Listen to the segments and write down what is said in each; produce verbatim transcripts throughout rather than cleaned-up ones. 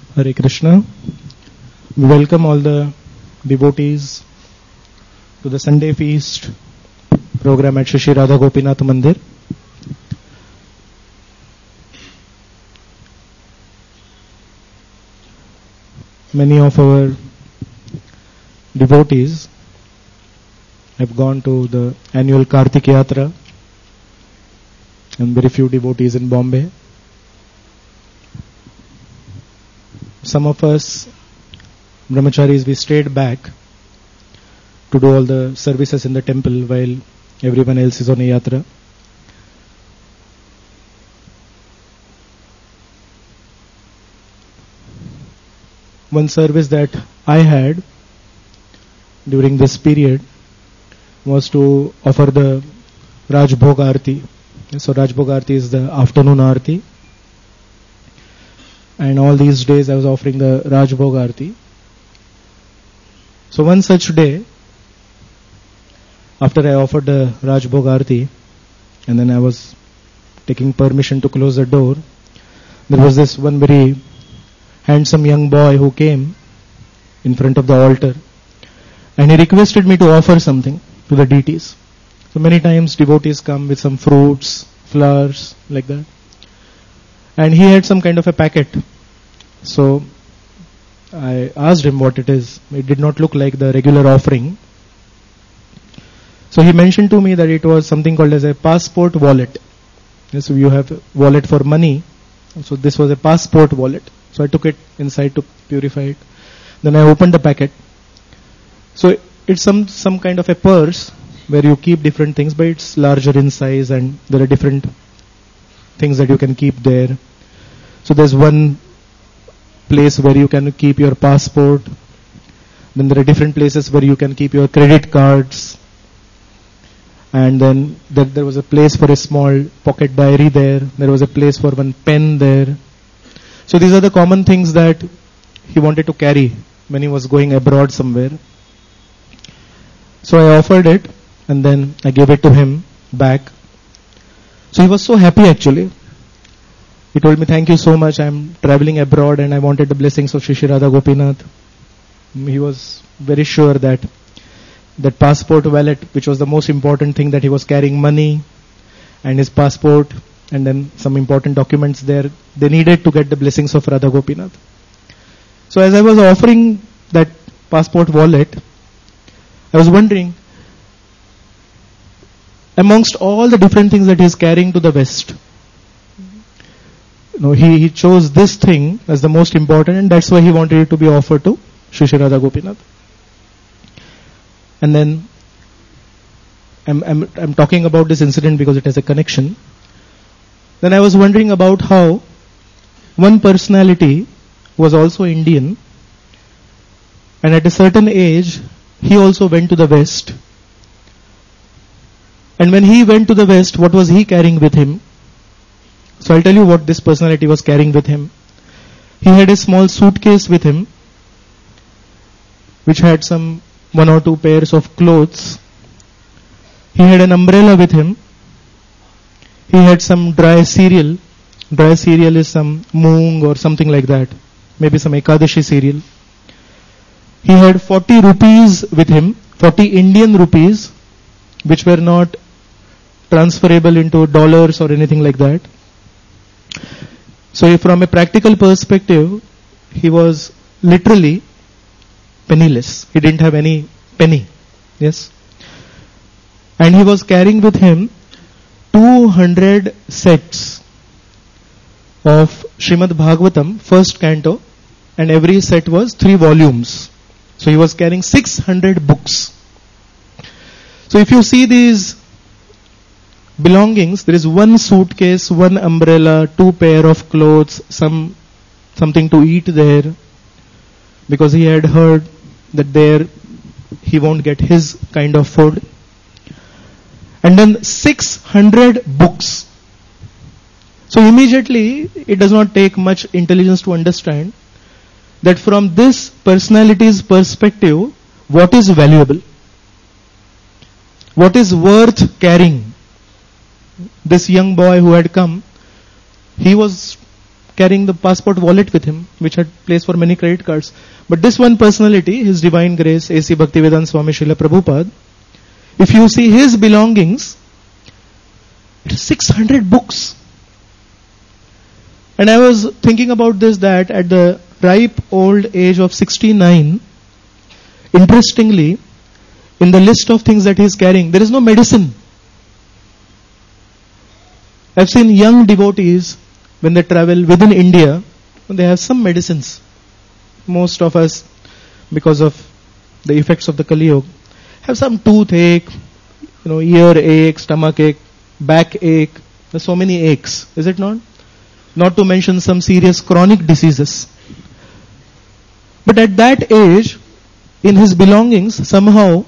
Hare Krishna. We welcome all the devotees to the Sunday feast program at Shri Radha Gopinath Mandir. Many of our devotees have gone to the annual Kartik Yatra, and very few devotees in Bombay. Some of us brahmacharis, we stayed back to do all the services in the temple while everyone else is on a yatra. One service that I had during this period was to offer the Rajbhog Aarti. So Rajbhog Aarti is the afternoon Aarti. And all these days I was offering the Rajbhog Aarti. So one such day, after I offered the Rajbhog Aarti, and then I was taking permission to close the door, there was this one very handsome young boy who came in front of the altar, and he requested me to offer something to the deities. So many times devotees come with some fruits, flowers, like that. And he had some kind of a packet. So I asked him what it is. It did not look like the regular offering. So he mentioned to me that it was something called as a passport wallet. So you have a wallet for money. So this was a passport wallet. So I took it inside to purify it. Then I opened the packet. So it's some, some kind of a purse where you keep different things, but it's larger in size and there are different things that you can keep there. So there's one place where you can keep your passport. Then there are different places where you can keep your credit cards. And then there, there was a place for a small pocket diary there. There was a place for one pen there. So these are the common things that he wanted to carry when he was going abroad somewhere. So I offered it and then I gave it to him back. So he was so happy actually. He told me, thank you so much, I am traveling abroad and I wanted the blessings of Shri Shri Radha Gopinath. He was very sure that that passport wallet, which was the most important thing, that he was carrying money and his passport and then some important documents there, they needed to get the blessings of Radha Gopinath. So as I was offering that passport wallet, I was wondering, amongst all the different things that he is carrying to the West, No, he, he chose this thing as the most important, and that's why he wanted it to be offered to Shri Shri Radha Gopinath. And then I'm, I'm, I'm talking about this incident because it has a connection. Then I was wondering about how one personality was also Indian, and at a certain age he also went to the West. And when he went to the West, what was he carrying with him? So I'll tell you what this personality was carrying with him. He had a small suitcase with him, which had some one or two pairs of clothes. He had an umbrella with him. He had some dry cereal. Dry cereal is some moong or something like that. Maybe some Ekadashi cereal. He had forty rupees with him, forty Indian rupees, which were not transferable into dollars or anything like that. So from a practical perspective, he was literally penniless. He didn't have any penny. Yes. And he was carrying with him two hundred sets of Srimad Bhagavatam, first canto, and every set was three volumes. So he was carrying six hundred books. So if you see these belongings, there is one suitcase, one umbrella, two pair of clothes, some something to eat there, because he had heard that there he won't get his kind of food. And then six hundred books. So immediately, it does not take much intelligence to understand that from this personality's perspective, what is valuable? What is worth carrying? This young boy who had come, he was carrying the passport wallet with him, which had place for many credit cards. But this one personality, His Divine Grace, A C Bhaktivedanta Swami Srila Prabhupada, if you see his belongings, it is six hundred books. And I was thinking about this, that at the ripe old age of sixty-nine, interestingly, in the list of things that he is carrying, there is no medicine. I've seen young devotees, when they travel within India, they have some medicines. Most of us, because of the effects of the Kali Yuga, have some toothache, you know, ear ache, stomach ache, back ache. There's so many aches, is it not? Not to mention some serious chronic diseases. But at that age, in his belongings, somehow,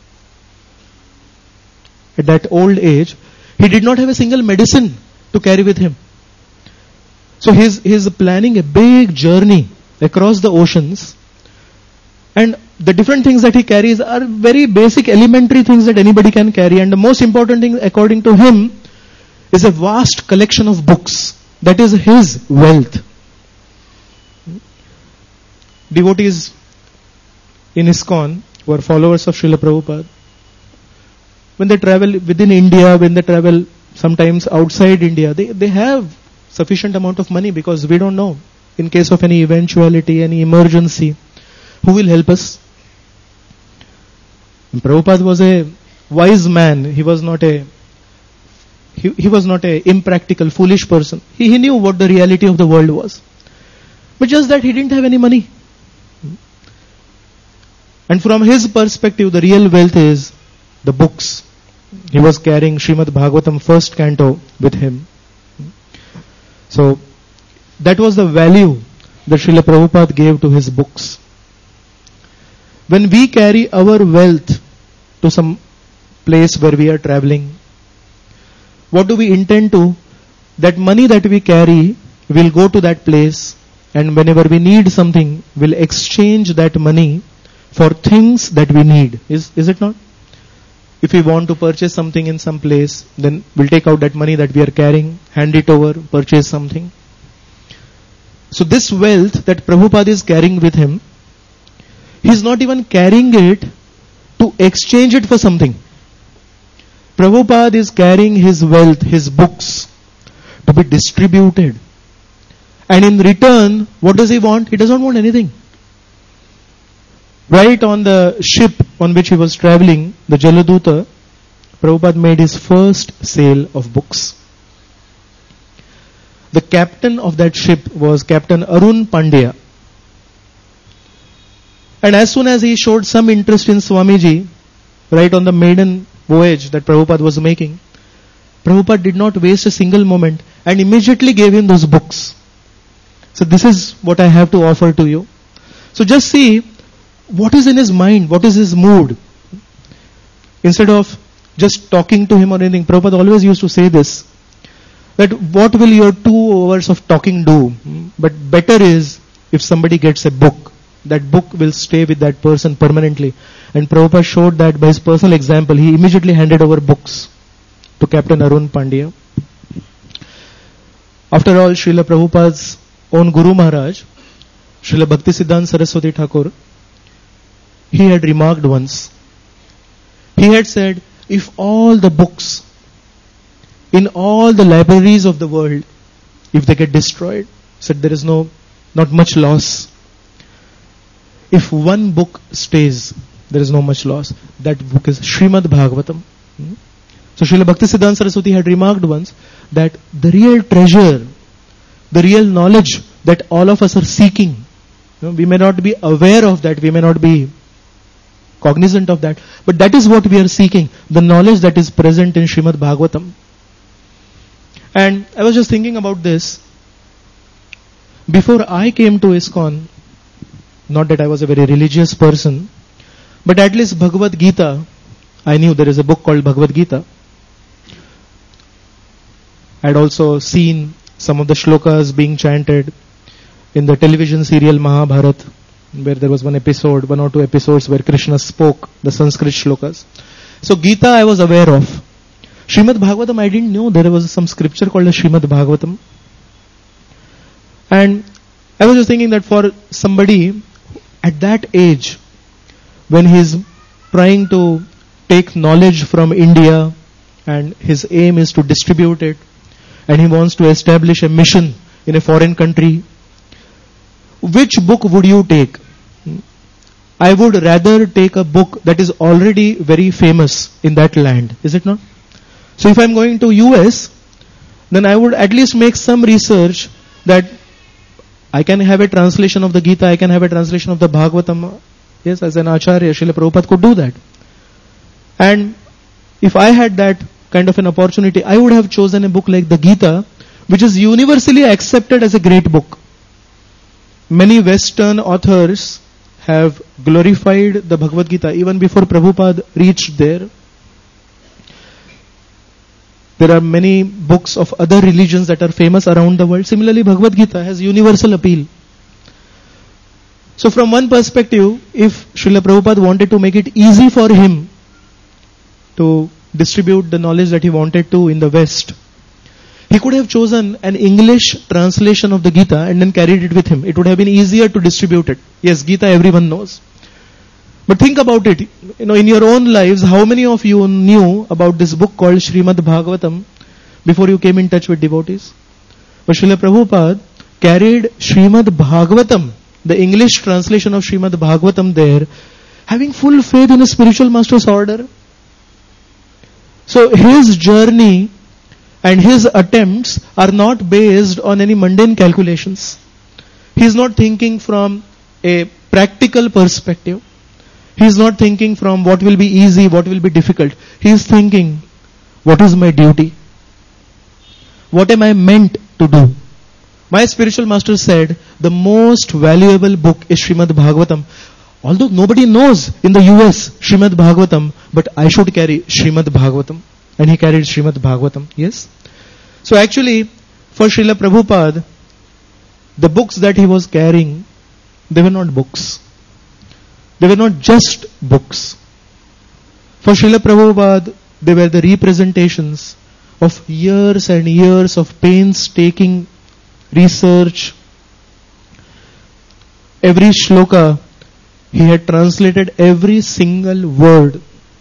at that old age, he did not have a single medicine to carry with him. So he's, he's planning a big journey across the oceans, and the different things that he carries are very basic, elementary things that anybody can carry. And the most important thing, according to him, is a vast collection of books. That is his wealth. Devotees in ISKCON who are followers of Srila Prabhupada, when they travel within India, when they travel sometimes outside India, they, they have sufficient amount of money, because we don't know, in case of any eventuality, any emergency, who will help us? And Prabhupada was a wise man. He was not a he, he was not a impractical, foolish person. He, he knew what the reality of the world was. But just that he didn't have any money. And from his perspective, the real wealth is the books. He was carrying Srimad Bhagavatam first canto with him. So, that was the value that Srila Prabhupada gave to his books. When we carry our wealth to some place where we are traveling, what do we intend to? That money that we carry will go to that place, and whenever we need something, we'll exchange that money for things that we need. Is, is it not? If we want to purchase something in some place, then we'll take out that money that we are carrying, hand it over, purchase something. So this wealth that Prabhupada is carrying with him, he's not even carrying it to exchange it for something. Prabhupada is carrying his wealth, his books, to be distributed. And in return, what does he want? He doesn't want anything. Right on the ship on which he was traveling, the Jaladuta, Prabhupada made his first sale of books. The captain of that ship was Captain Arun Pandya. And as soon as he showed some interest in Swamiji, right on the maiden voyage that Prabhupada was making, Prabhupada did not waste a single moment and immediately gave him those books. So this is what I have to offer to you. So just see what is in his mind, what is his mood. Instead of just talking to him or anything, Prabhupada always used to say this, that what will your two hours of talking do? But better is if somebody gets a book. That book will stay with that person permanently. And Prabhupada showed that by his personal example. He immediately handed over books to Captain Arun Pandya. After all, Srila Prabhupada's own Guru Maharaj, Srila Bhaktisiddhanta Saraswati Thakur, he had remarked once, he had said, if all the books in all the libraries of the world, if they get destroyed, said there is no, not much loss. If one book stays, there is no much loss. That book is Srimad Bhagavatam. Hmm? So Srila Bhaktisiddhanta Saraswati had remarked once that the real treasure, the real knowledge that all of us are seeking, you know, we may not be aware of that, we may not be cognizant of that, but that is what we are seeking, the knowledge that is present in Srimad Bhagavatam. And I was just thinking about this. Before I came to ISKCON, not that I was a very religious person, but at least Bhagavad Gita, I knew there is a book called Bhagavad Gita. I had also seen some of the shlokas being chanted in the television serial Mahabharat, where there was one episode, one or two episodes where Krishna spoke the Sanskrit shlokas. So Gita I was aware of. Srimad Bhagavatam I didn't know there was some scripture called a Srimad Bhagavatam. And I was just thinking that for somebody at that age, when he's trying to take knowledge from India and his aim is to distribute it, and he wants to establish a mission in a foreign country, which book would you take? I would rather take a book that is already very famous in that land, is it not? So if I'm going to U S, then I would at least make some research that I can have a translation of the Gita, I can have a translation of the Bhagavatam. Yes, as an Acharya, Srila Prabhupada could do that. And if I had that kind of an opportunity, I would have chosen a book like the Gita, which is universally accepted as a great book. Many Western authors have glorified the Bhagavad Gita even before Prabhupada reached there. There are many books of other religions that are famous around the world. Similarly, Bhagavad Gita has universal appeal. So from one perspective, if Srila Prabhupada wanted to make it easy for him to distribute the knowledge that he wanted to in the West, he could have chosen an English translation of the Gita and then carried it with him. It would have been easier to distribute it. Yes, Gita everyone knows. But think about it, you know, in your own lives, how many of you knew about this book called Srimad Bhagavatam before you came in touch with devotees? But Srila Prabhupada carried Srimad Bhagavatam, the English translation of Srimad Bhagavatam there, having full faith in a spiritual master's order. So his journey and his attempts are not based on any mundane calculations. He is not thinking from a practical perspective. He is not thinking from what will be easy, what will be difficult. He is thinking, what is my duty? What am I meant to do? My spiritual master said, the most valuable book is Srimad Bhagavatam. Although nobody knows in the U S Srimad Bhagavatam, but I should carry Srimad Bhagavatam. And he carried Srimad Bhagavatam. Yes? So actually, for Srila Prabhupada, the books that he was carrying, they were not books. They were not just books. For Srila Prabhupada, they were the representations of years and years of painstaking research. Every shloka, he had translated every single word.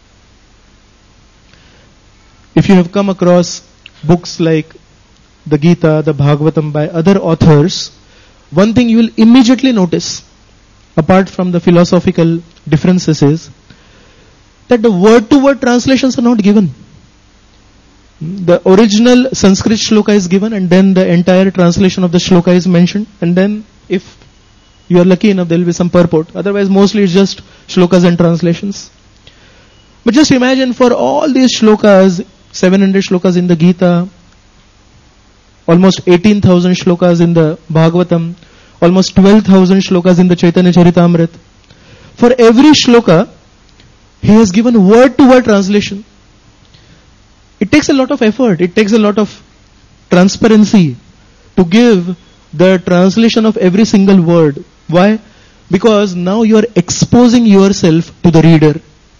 If you have come across books like the Gita, the Bhagavatam by other authors, one thing you will immediately notice, apart from the philosophical differences, is that the word-to-word translations are not given. The original Sanskrit shloka is given and then the entire translation of the shloka is mentioned, and then if you are lucky enough there will be some purport. Otherwise mostly it's just shlokas and translations. But just imagine, for all these shlokas, seven hundred shlokas in the Gita, almost eighteen thousand shlokas in the Bhagavatam, almost twelve thousand shlokas in the Chaitanya Charitamrita. For every shloka, he has given word-to-word translation. It takes a lot of effort, it takes a lot of transparency to give the translation of every single word. Why? Because now you are exposing yourself to the reader.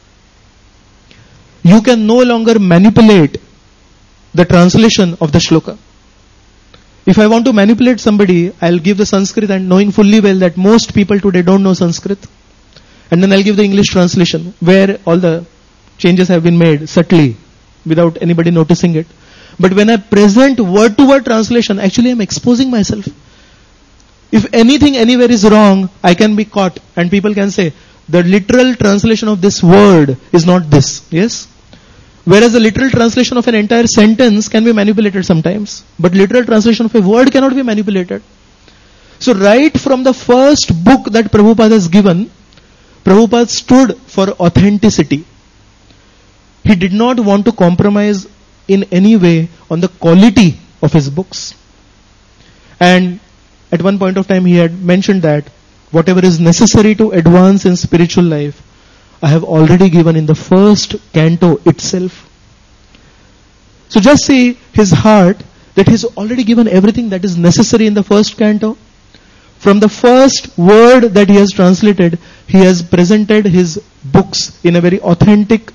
You can no longer manipulate the translation of the shloka. If I want to manipulate somebody, I'll give the Sanskrit, and knowing fully well that most people today don't know Sanskrit. And then I'll give the English translation where all the changes have been made subtly without anybody noticing it. But when I present word-to-word translation, actually I'm exposing myself. If anything anywhere is wrong, I can be caught and people can say, the literal translation of this word is not this. Yes? Whereas the literal translation of an entire sentence can be manipulated sometimes. But literal translation of a word cannot be manipulated. So right from the first book that Prabhupada has given, Prabhupada stood for authenticity. He did not want to compromise in any way on the quality of his books. And at one point of time he had mentioned that whatever is necessary to advance in spiritual life, I have already given in the first canto itself. So just see his heart, that he has already given everything that is necessary in the first canto. From the first word that he has translated, he has presented his books in a very authentic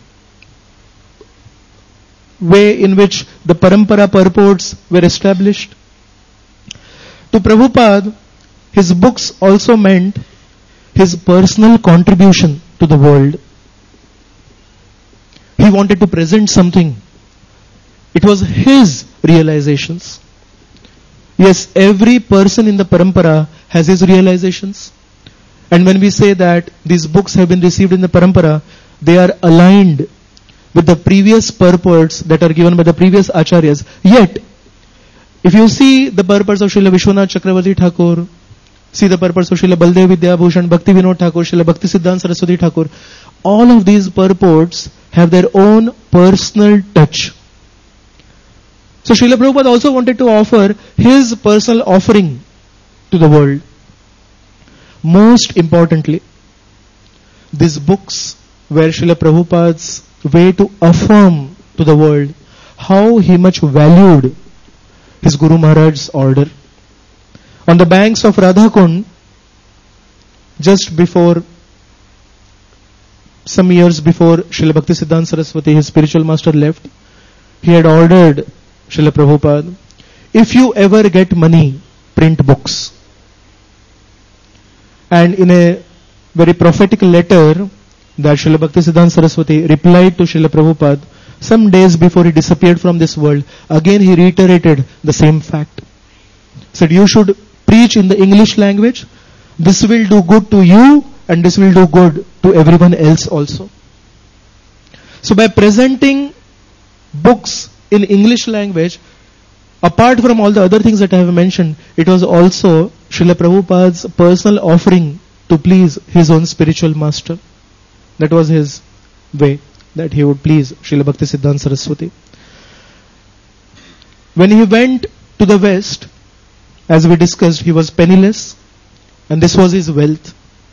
way in which the parampara purports were established. To Prabhupada, his books also meant his personal contribution to the world. He wanted to present something. It was his realizations. Yes, every person in the parampara has his realizations. And when we say that these books have been received in the parampara, they are aligned with the previous purports that are given by the previous acharyas. Yet, if you see the purports of Srila Vishwanath Chakravarti Thakur, see the purports of Srila Baldev Vidyabhushan, Bhakti Vinod Thakur, Srila Bhakti Siddhanta Saraswati Thakur, all of these purports have their own personal touch. So Srila Prabhupada also wanted to offer his personal offering to the world. Most importantly, these books were Srila Prabhupada's way to affirm to the world how he much valued his Guru Maharaj's order. On the banks of Radhakund, just before, some years before Srila Bhakti Siddhanta Saraswati, his spiritual master, left, he had ordered Srila Prabhupada, if you ever get money, print books. And in a very prophetic letter that Srila Bhakti Siddhanta Saraswati replied to Srila Prabhupada, some days before he disappeared from this world, again he reiterated the same fact. He said, you should preach in the English language. This will do good to you and this will do good to everyone else also. So by presenting books in English language, apart from all the other things that I have mentioned, it was also Srila Prabhupada's personal offering to please his own spiritual master. That was his way, that he would please Srila Bhakti Siddhanta Saraswati. When he went to the West, as we discussed, he was penniless, and this was his wealth.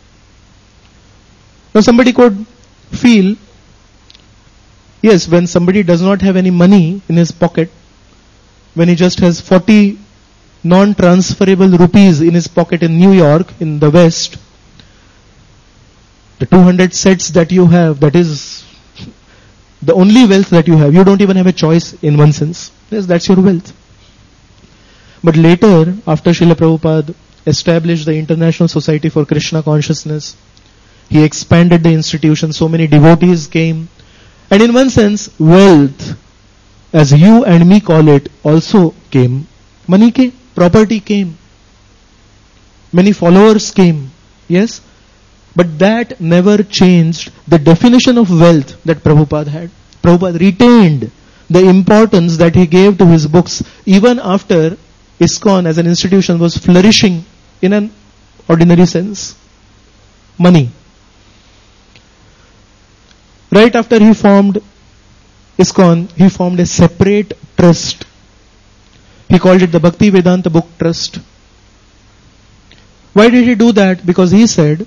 Now somebody could feel, yes, when somebody does not have any money in his pocket, when he just has forty non-transferable rupees in his pocket in New York, in the West, the two hundred sets that you have, that is the only wealth that you have. You don't even have a choice in one sense. Yes, that's your wealth. But later, after Srila Prabhupada established the International Society for Krishna Consciousness, he expanded the institution, so many devotees came. And in one sense, wealth, as you and me call it, also came. Money came, property came. Many followers came. Yes? But that never changed the definition of wealth that Prabhupada had. Prabhupada retained the importance that he gave to his books even after ISKCON as an institution was flourishing in an ordinary sense. Money. Right after he formed ISKCON, he formed a separate trust. He called it the Bhakti Vedanta Book Trust. Why did he do that? Because he said,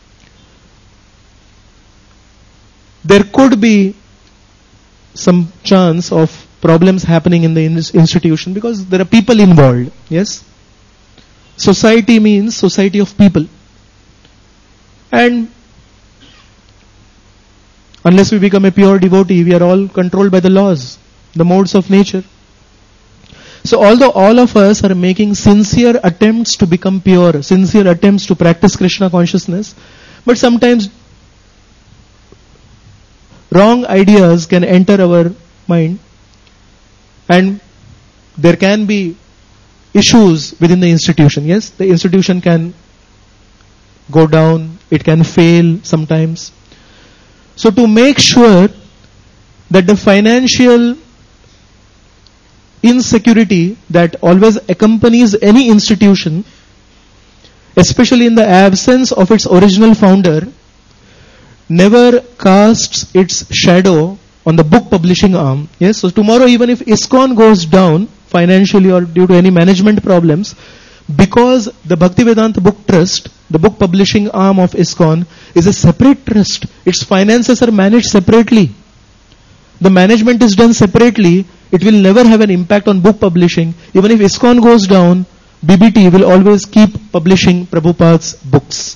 there could be some chance of problems happening in the institution because there are people involved. Yes? Society means society of people. And unless we become a pure devotee, we are all controlled by the laws, the modes of nature. So although all of us are making sincere attempts to become pure, sincere attempts to practice Krishna consciousness, but sometimes wrong ideas can enter our mind and there can be issues within the institution. Yes, the institution can go down, it can fail sometimes. So to make sure that the financial insecurity that always accompanies any institution, especially in the absence of its original founder, never casts its shadow on the book publishing arm. Yes, so tomorrow even if ISKCON goes down financially or due to any management problems, because the Bhaktivedanta Book Trust, the book publishing arm of ISKCON, is a separate trust. Its finances are managed separately. The management is done separately. It will never have an impact on book publishing. Even if ISKCON goes down, B B T will always keep publishing Prabhupada's books.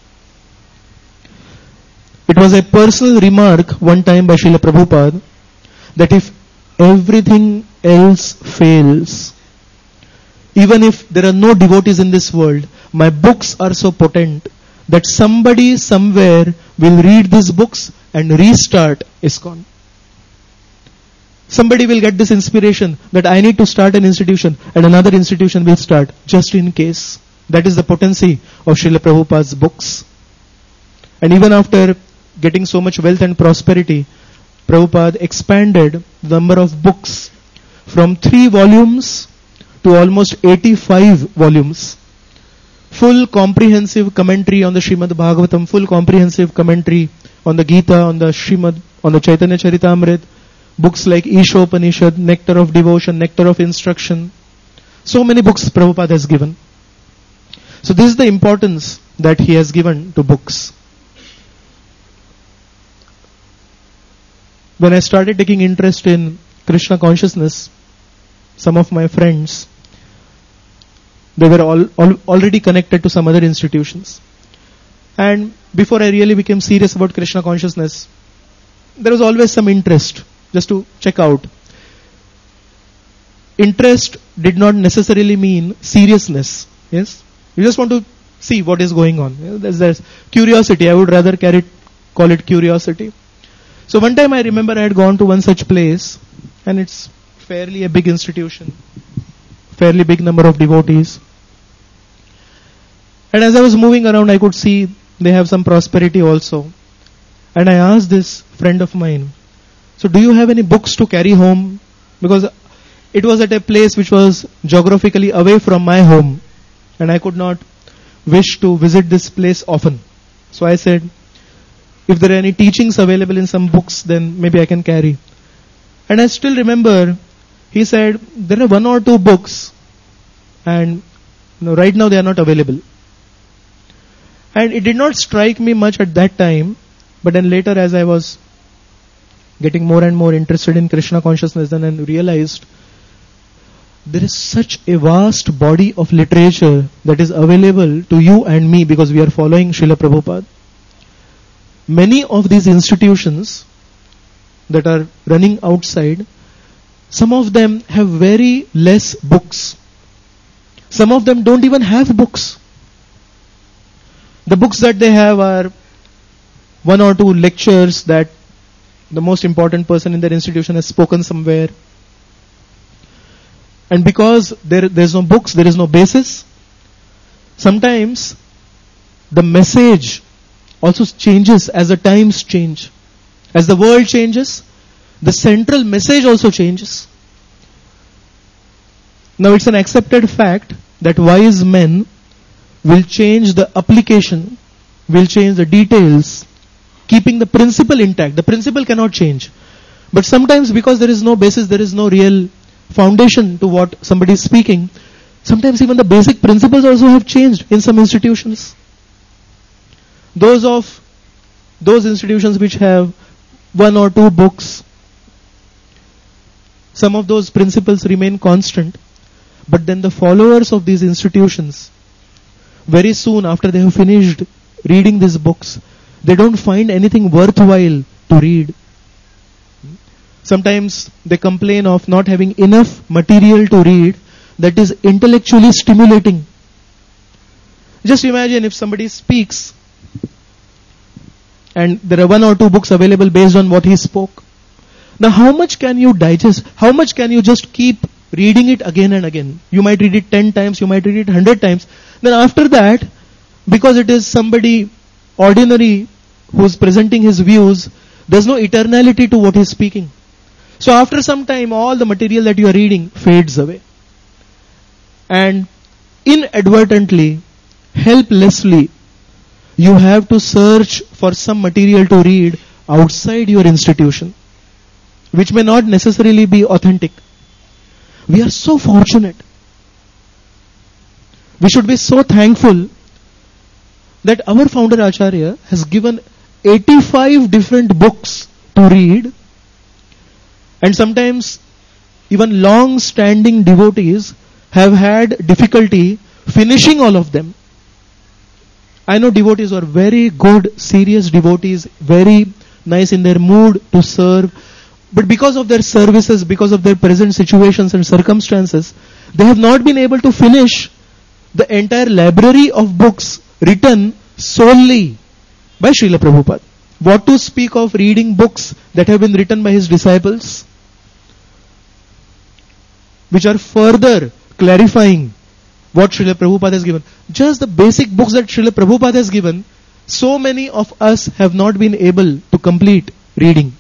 It was a personal remark one time by Srila Prabhupada that if everything else fails, even if there are no devotees in this world, my books are so potent that somebody somewhere will read these books and restart ISKCON. Somebody will get this inspiration that I need to start an institution, and another institution will start just in case. That is the potency of Srila Prabhupada's books. And even after getting so much wealth and prosperity, Prabhupada expanded the number of books from three volumes to almost eighty-five volumes. Full comprehensive commentary on the Srimad Bhagavatam, full comprehensive commentary on the Gita, on the Srimad, on the Chaitanya Charitamrita, books like Ishopanishad, Nectar of Devotion, Nectar of Instruction. So many books Prabhupada has given. So this is the importance that he has given to books. When I started taking interest in Krishna consciousness, some of my friends, they were all, all, already connected to some other institutions. And before I really became serious about Krishna consciousness, there was always some interest just to check out. Interest did not necessarily mean seriousness. Yes? You just want to see what is going on. You know, there's, there's curiosity. I would rather carry, call it curiosity. So one time I remember I had gone to one such place, and it's fairly a big institution, fairly big number of devotees. And as I was moving around, I could see they have some prosperity also. And I asked this friend of mine, so do you have any books to carry home? Because it was at a place which was geographically away from my home, and I could not wish to visit this place often. So I said, if there are any teachings available in some books, then maybe I can carry. And I still remember, he said, there are one or two books, and you know, right now they are not available. And it did not strike me much at that time, but then later as I was getting more and more interested in Krishna consciousness, then I realized there is such a vast body of literature that is available to you and me because we are following Srila Prabhupada. Many of these institutions that are running outside, some of them have very less books. Some of them don't even have books. The books that they have are one or two lectures that the most important person in their institution has spoken somewhere. And because there there's no books, there is no basis, sometimes the message also changes as the times change. As the world changes, the central message also changes. Now it's an accepted fact that wise men will change the application, will change the details, keeping the principle intact. The principle cannot change. But sometimes because there is no basis, there is no real foundation to what somebody is speaking, sometimes even the basic principles also have changed in some institutions. Those of those institutions which have one or two books, some of those principles remain constant, but then the followers of these institutions, very soon after they have finished reading these books, they don't find anything worthwhile to read. Sometimes they complain of not having enough material to read that is intellectually stimulating. Just imagine if somebody speaks and there are one or two books available based on what he spoke. Now how much can you digest? How much can you just keep reading it again and again? You might read it ten times, you might read it one hundred times. Then after that, because it is somebody ordinary who is presenting his views, there's no eternality to what he is speaking. So after some time, all the material that you are reading fades away. And inadvertently, helplessly, you have to search for some material to read outside your institution, which may not necessarily be authentic. We are so fortunate. We should be so thankful that our founder Acharya has given eighty-five different books to read, and sometimes even long-standing devotees have had difficulty finishing all of them. I know devotees who are very good, serious devotees, very nice in their mood to serve, but because of their services, because of their present situations and circumstances, They have not been able to finish the entire library of books written solely by Srila Prabhupada. What to speak of reading books that have been written by his disciples, which are further clarifying what Srila Prabhupada has given. Just the basic books that Srila Prabhupada has given, so many of us have not been able to complete reading.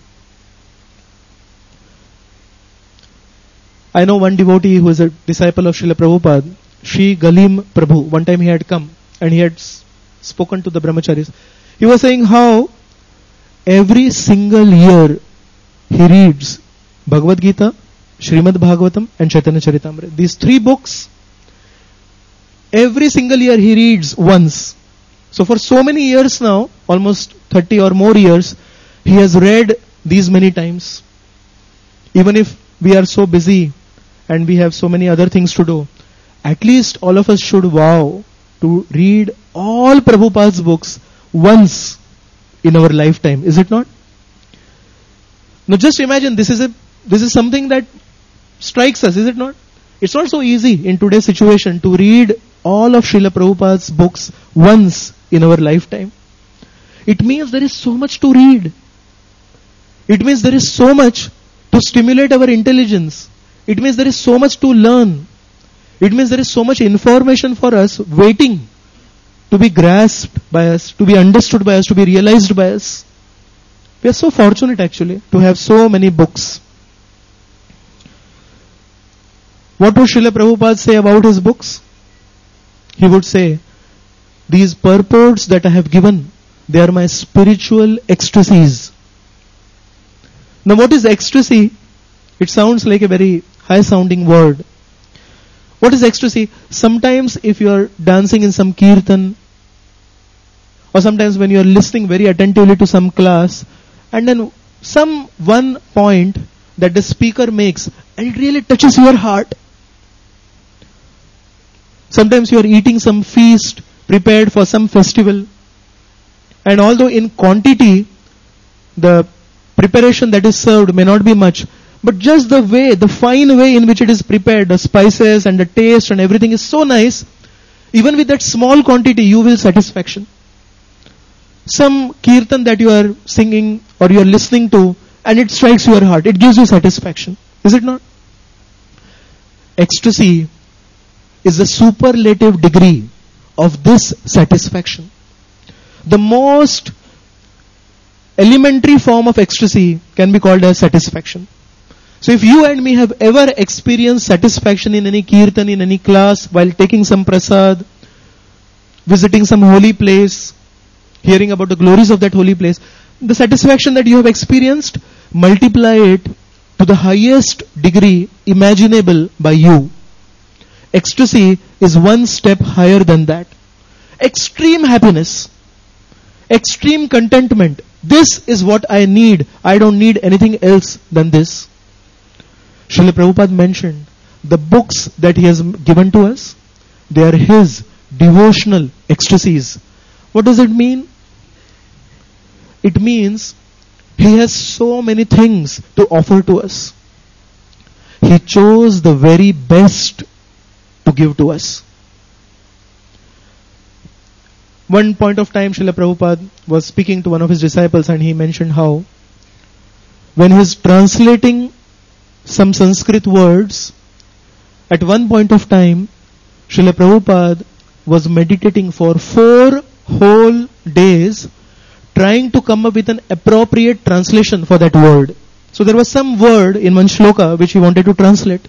I know one devotee who is a disciple of Srila Prabhupada, Shri Galim Prabhu. One time he had come and he had s- spoken to the brahmacharis. He was saying how every single year he reads Bhagavad Gita, Srimad Bhagavatam and Chaitanya Charitamrita. These three books, every single year he reads once. So for so many years now, almost thirty or more years, he has read these many times. Even if we are so busy and we have so many other things to do, at least all of us should vow to read all Prabhupada's books once in our lifetime. Is it not? Now just imagine, this is a this is something that strikes us, is it not? It's not so easy in today's situation to read all of Srila Prabhupada's books once in our lifetime. It means there is so much to read. It means there is so much to stimulate our intelligence. It means there is so much to learn. It means there is so much information for us waiting to be grasped by us, to be understood by us, to be realized by us. We are so fortunate actually to have so many books. What would Srila Prabhupada say about his books? He would say, these purports that I have given, they are my spiritual ecstasies. Now what is ecstasy? It sounds like a very high sounding word. What is ecstasy? Sometimes if you are dancing in some kirtan, or sometimes when you are listening very attentively to some class, and then some one point that the speaker makes, and it really touches your heart. Sometimes you are eating some feast prepared for some festival, and although in quantity the preparation that is served may not be much, but just the way, the fine way in which it is prepared, the spices and the taste and everything is so nice, even with that small quantity you will satisfaction. Some kirtan that you are singing or you are listening to, and it strikes your heart, it gives you satisfaction. Is it not? Ecstasy is the superlative degree of this satisfaction. The most elementary form of ecstasy can be called as satisfaction. So if you and me have ever experienced satisfaction in any kirtan, in any class, while taking some prasad, visiting some holy place, hearing about the glories of that holy place, the satisfaction that you have experienced, multiply it to the highest degree imaginable by you. Ecstasy is one step higher than that. Extreme happiness, extreme contentment. This is what I need. I don't need anything else than this. Srila Prabhupada mentioned the books that he has given to us, they are his devotional ecstasies. What does it mean? It means he has so many things to offer to us. He chose the very best to give to us. One point of time, Srila Prabhupada was speaking to one of his disciples and he mentioned how when he is translating some Sanskrit words, at one point of time, Srila Prabhupada was meditating for four whole days trying to come up with an appropriate translation for that word. So there was some word in one shloka which he wanted to translate.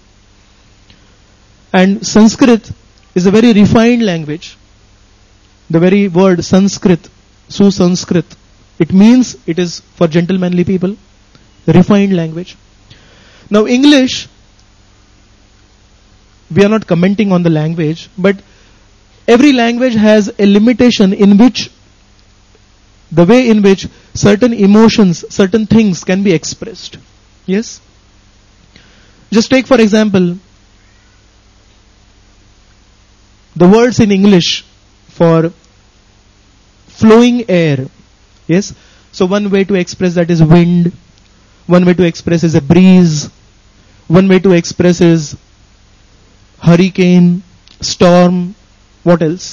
And Sanskrit is a very refined language. The very word Sanskrit, Su-Sanskrit, it means it is for gentlemanly people, refined language. Now English, we are not commenting on the language, but every language has a limitation in which, the way in which certain emotions, certain things can be expressed. Yes? Just take for example, the words in English for flowing air. Yes? So one way to express that is wind. One way to express is a breeze. One way to express is hurricane, storm, what else?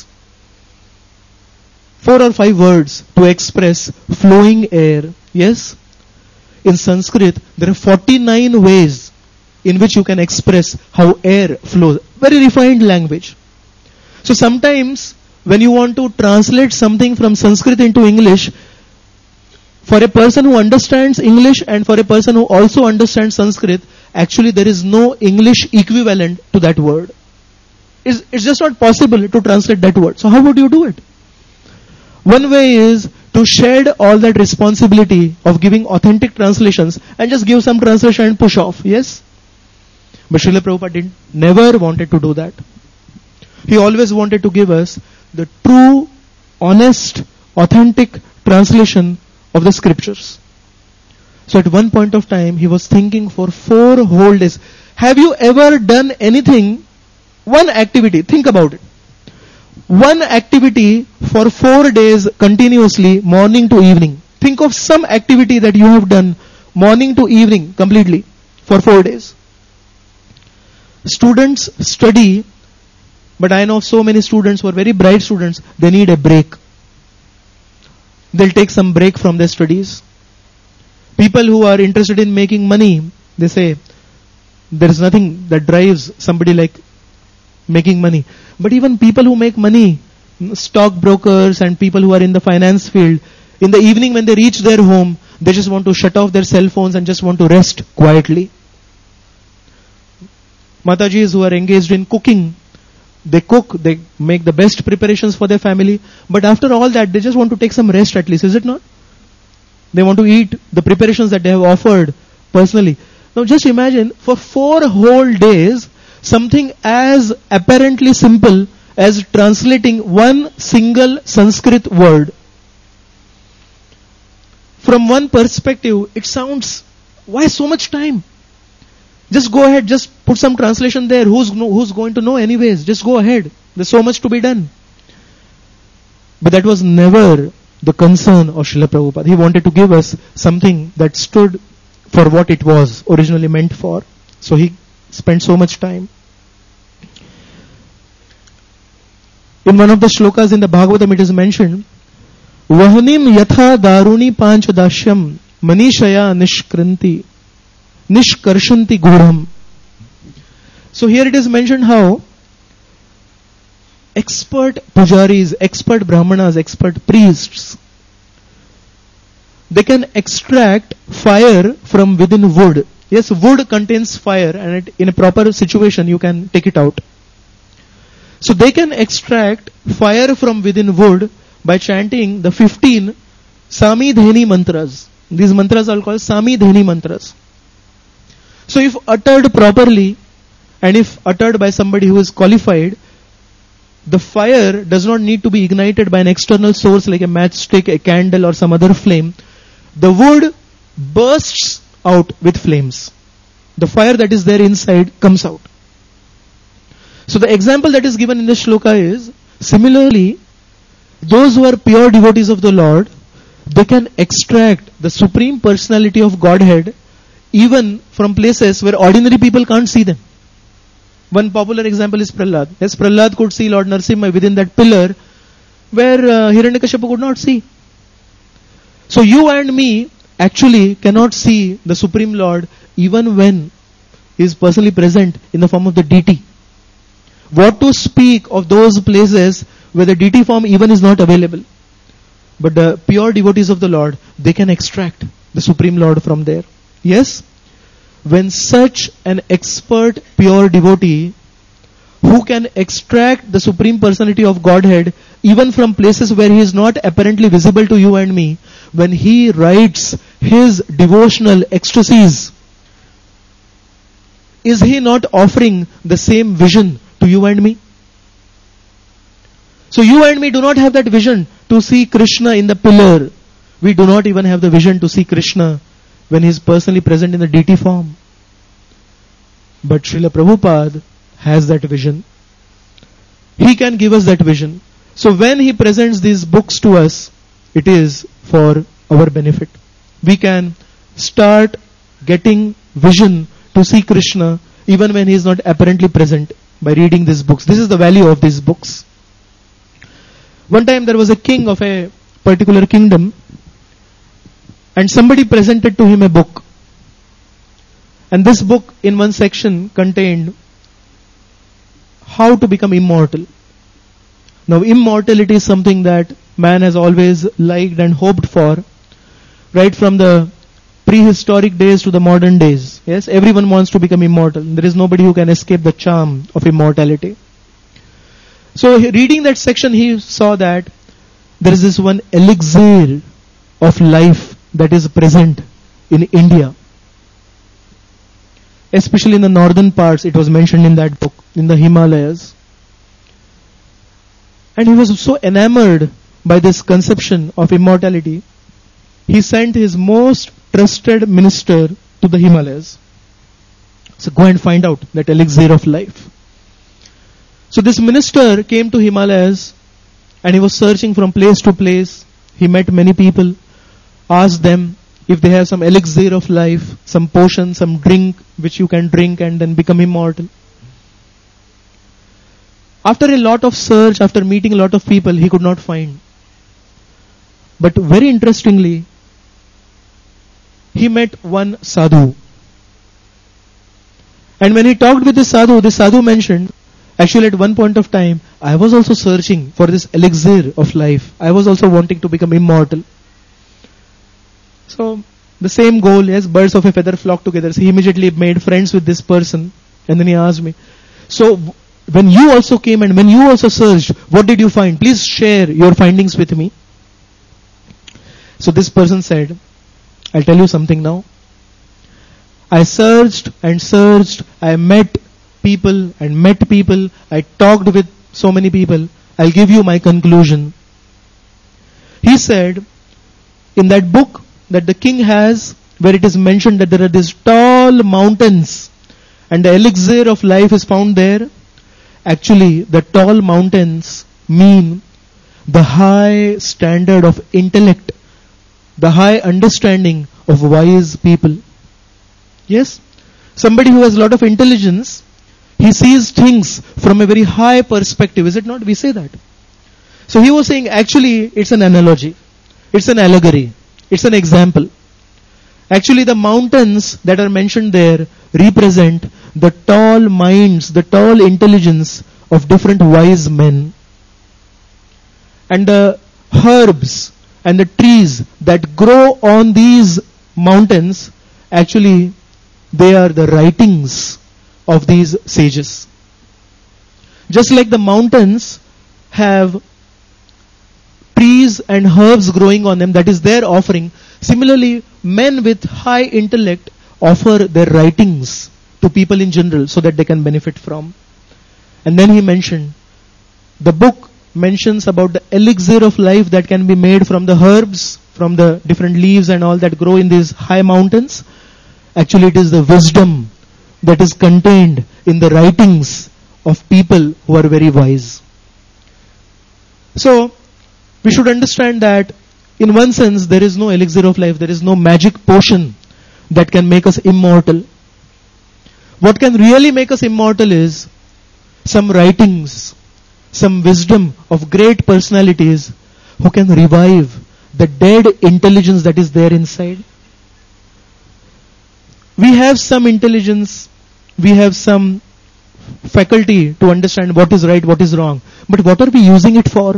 Four or five words to express flowing air. Yes? In Sanskrit, there are forty-nine ways in which you can express how air flows. Very refined language. So sometimes when you want to translate something from Sanskrit into English, for a person who understands English and for a person who also understands Sanskrit, actually there is no English equivalent to that word. It's, it's just not possible to translate that word. So how would you do it? One way is to shed all that responsibility of giving authentic translations and just give some translation and push off. Yes? But Srila Prabhupada didn't, never wanted to do that. He always wanted to give us the true, honest, authentic translation of the scriptures. So at one point of time, he was thinking for four whole days. Have you ever done anything, one activity, think about it. One activity for four days continuously, morning to evening. Think of some activity that you have done morning to evening completely for four days. Students study, but I know so many students who are very bright students, they need a break. They'll take some break from their studies. People who are interested in making money, they say, there is nothing that drives somebody like making money. But even people who make money, stockbrokers and people who are in the finance field, in the evening when they reach their home, they just want to shut off their cell phones and just want to rest quietly. Matajis who are engaged in cooking, they cook, they make the best preparations for their family, but after all that, they just want to take some rest at least, is it not? They want to eat the preparations that they have offered personally. Now just imagine, for four whole days, something as apparently simple as translating one single Sanskrit word. From one perspective, it sounds, why so much time? Just go ahead, just put some translation there. Who's, who's going to know anyways? Just go ahead. There's so much to be done. But that was never the concern of Srila Prabhupada. He wanted to give us something that stood for what it was originally meant for. So he spent so much time. In one of the shlokas in the Bhagavatam it is mentioned, Vahanim yatha daruni panchadashyam manishaya nishkranti nishkarshanti gurham. So here it is mentioned how expert pujaris, expert brahmanas, expert priests, they can extract fire from within wood. Yes, wood contains fire and it, in a proper situation you can take it out. So they can extract fire from within wood by chanting the fifteen Samidheni mantras. These mantras are called Samidheni mantras. So if uttered properly and if uttered by somebody who is qualified, the fire does not need to be ignited by an external source like a matchstick, a candle or some other flame. The wood bursts out with flames. The fire that is there inside comes out. So the example that is given in this shloka is, similarly, those who are pure devotees of the Lord, they can extract the Supreme Personality of Godhead even from places where ordinary people can't see them. One popular example is Prahlad. Yes, Prahlad could see Lord Narasimha within that pillar where uh, Hiranyakashipu could not see. So you and me actually cannot see the Supreme Lord even when He is personally present in the form of the deity. What to speak of those places where the deity form even is not available. But the pure devotees of the Lord, they can extract the Supreme Lord from there. Yes? When such an expert pure devotee who can extract the Supreme Personality of Godhead even from places where He is not apparently visible to you and me, when he writes his devotional ecstasies, is he not offering the same vision to you and me? So you and me do not have that vision to see Krishna in the pillar. We do not even have the vision to see Krishna when he is personally present in the deity form. But Srila Prabhupada has that vision. He can give us that vision. So when he presents these books to us, it is for our benefit. We can start getting vision to see Krishna even when he is not apparently present by reading these books. This is the value of these books. One time there was a king of a particular kingdom, and somebody presented to him a book. And this book in one section contained how to become immortal. Now immortality is something that man has always liked and hoped for, right from the prehistoric days to the modern days. Yes, everyone wants to become immortal. There is nobody who can escape the charm of immortality. So reading that section, he saw that there is this one elixir of life that is present in India. Especially in the northern parts, it was mentioned in that book, in the Himalayas. And he was so enamored by this conception of immortality, he sent his most trusted minister to the Himalayas. So go and find out that elixir of life. So this minister came to Himalayas and he was searching from place to place. He met many people, asked them if they have some elixir of life, some potion, some drink which you can drink and then become immortal. After a lot of search, after meeting a lot of people, he could not find. But very interestingly, he met one sadhu. And when he talked with the sadhu, the sadhu mentioned, actually at one point of time, I was also searching for this elixir of life. I was also wanting to become immortal. So, the same goal, yes, birds of a feather flock together. So he immediately made friends with this person. And then he asked me, so when you also came and when you also searched, what did you find? Please share your findings with me. So this person said, I'll tell you something now. I searched and searched. I met people and met people. I talked with so many people. I'll give you my conclusion. He said, in that book that the king has, where it is mentioned that there are these tall mountains and the elixir of life is found there, actually the tall mountains mean the high standard of intellect, the high understanding of wise people. Yes, somebody who has a lot of intelligence, he sees things from a very high perspective, is it not? We say that. So he was saying actually it's an analogy, it's an allegory, it's an example. Actually the mountains that are mentioned there represent the tall minds, the tall intelligence of different wise men. And the herbs and the trees that grow on these mountains, actually they are the writings of these sages. Just like the mountains have trees and herbs growing on them, that is their offering. Similarly, men with high intellect offer their writings to people in general so that they can benefit from. And then he mentioned, the book mentions about the elixir of life that can be made from the herbs, from the different leaves and all that grow in these high mountains. Actually, it is the wisdom that is contained in the writings of people who are very wise. So, we should understand that in one sense, there is no elixir of life, there is no magic potion that can make us immortal. What can really make us immortal is some writings, some wisdom of great personalities who can revive the dead intelligence that is there inside. We have some intelligence, we have some faculty to understand what is right, what is wrong. But what are we using it for?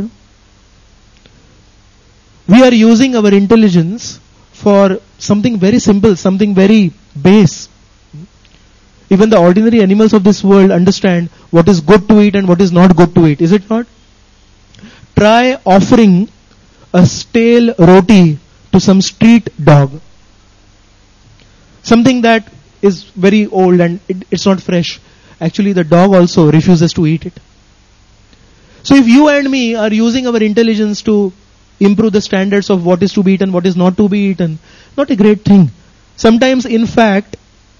We are using our intelligence for something very simple, something very base. Even the ordinary animals of this world understand what is good to eat and what is not good to eat, is it not? Try offering a stale roti to some street dog. Something that is very old and it, it's not fresh. Actually, the dog also refuses to eat it. So if you and me are using our intelligence to improve the standards of what is to be eaten, what is not to be eaten, not a great thing. Sometimes, in fact,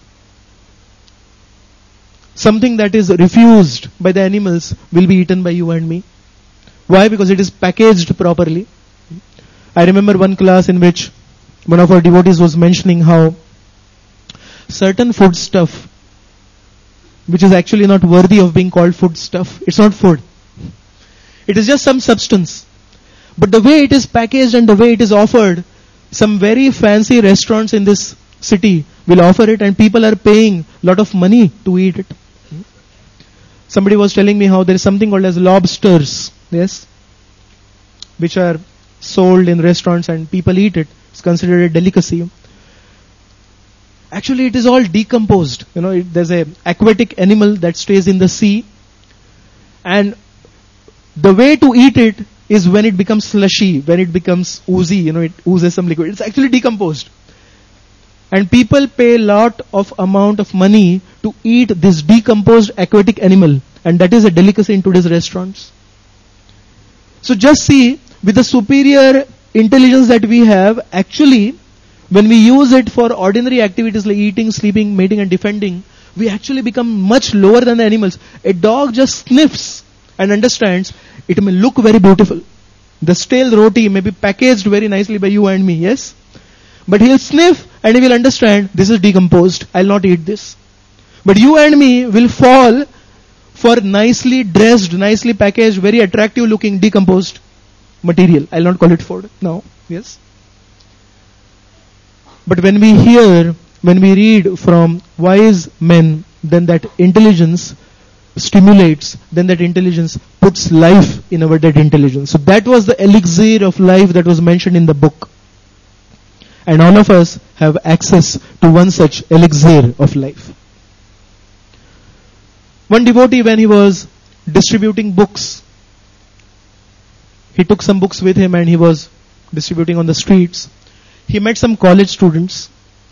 something that is refused by the animals will be eaten by you and me. Why? Because it is packaged properly. I remember one class in which one of our devotees was mentioning how certain food stuff which is actually not worthy of being called food stuff. It's not food. It is just some substance. But the way it is packaged and the way it is offered, some very fancy restaurants in this city will offer it and people are paying a lot of money to eat it. Somebody was telling me how there is something called as lobsters, yes, which are sold in restaurants and people eat it. It's considered a delicacy. Actually, it is all decomposed. You know, it, there's a aquatic animal that stays in the sea, and the way to eat it is when it becomes slushy, when it becomes oozy. You know, it oozes some liquid. It's actually decomposed, and people pay a lot of amount of money to eat this decomposed aquatic animal, and that is a delicacy in today's restaurants. So just see, with the superior intelligence that we have, actually, when we use it for ordinary activities like eating, sleeping, mating and defending, we actually become much lower than the animals. A dog just sniffs and understands it may look very beautiful. The stale roti may be packaged very nicely by you and me, yes? But he'll sniff and he will understand this is decomposed. I'll not eat this. But you and me will fall for nicely dressed, nicely packaged, very attractive looking decomposed material. I'll not call it food now, yes? But when we hear, when we read from wise men, then that intelligence stimulates, then that intelligence puts life in our dead intelligence. So that was the elixir of life that was mentioned in the book. And all of us have access to one such elixir of life. One devotee, when he was distributing books, he took some books with him and he was distributing on the streets. He met some college students.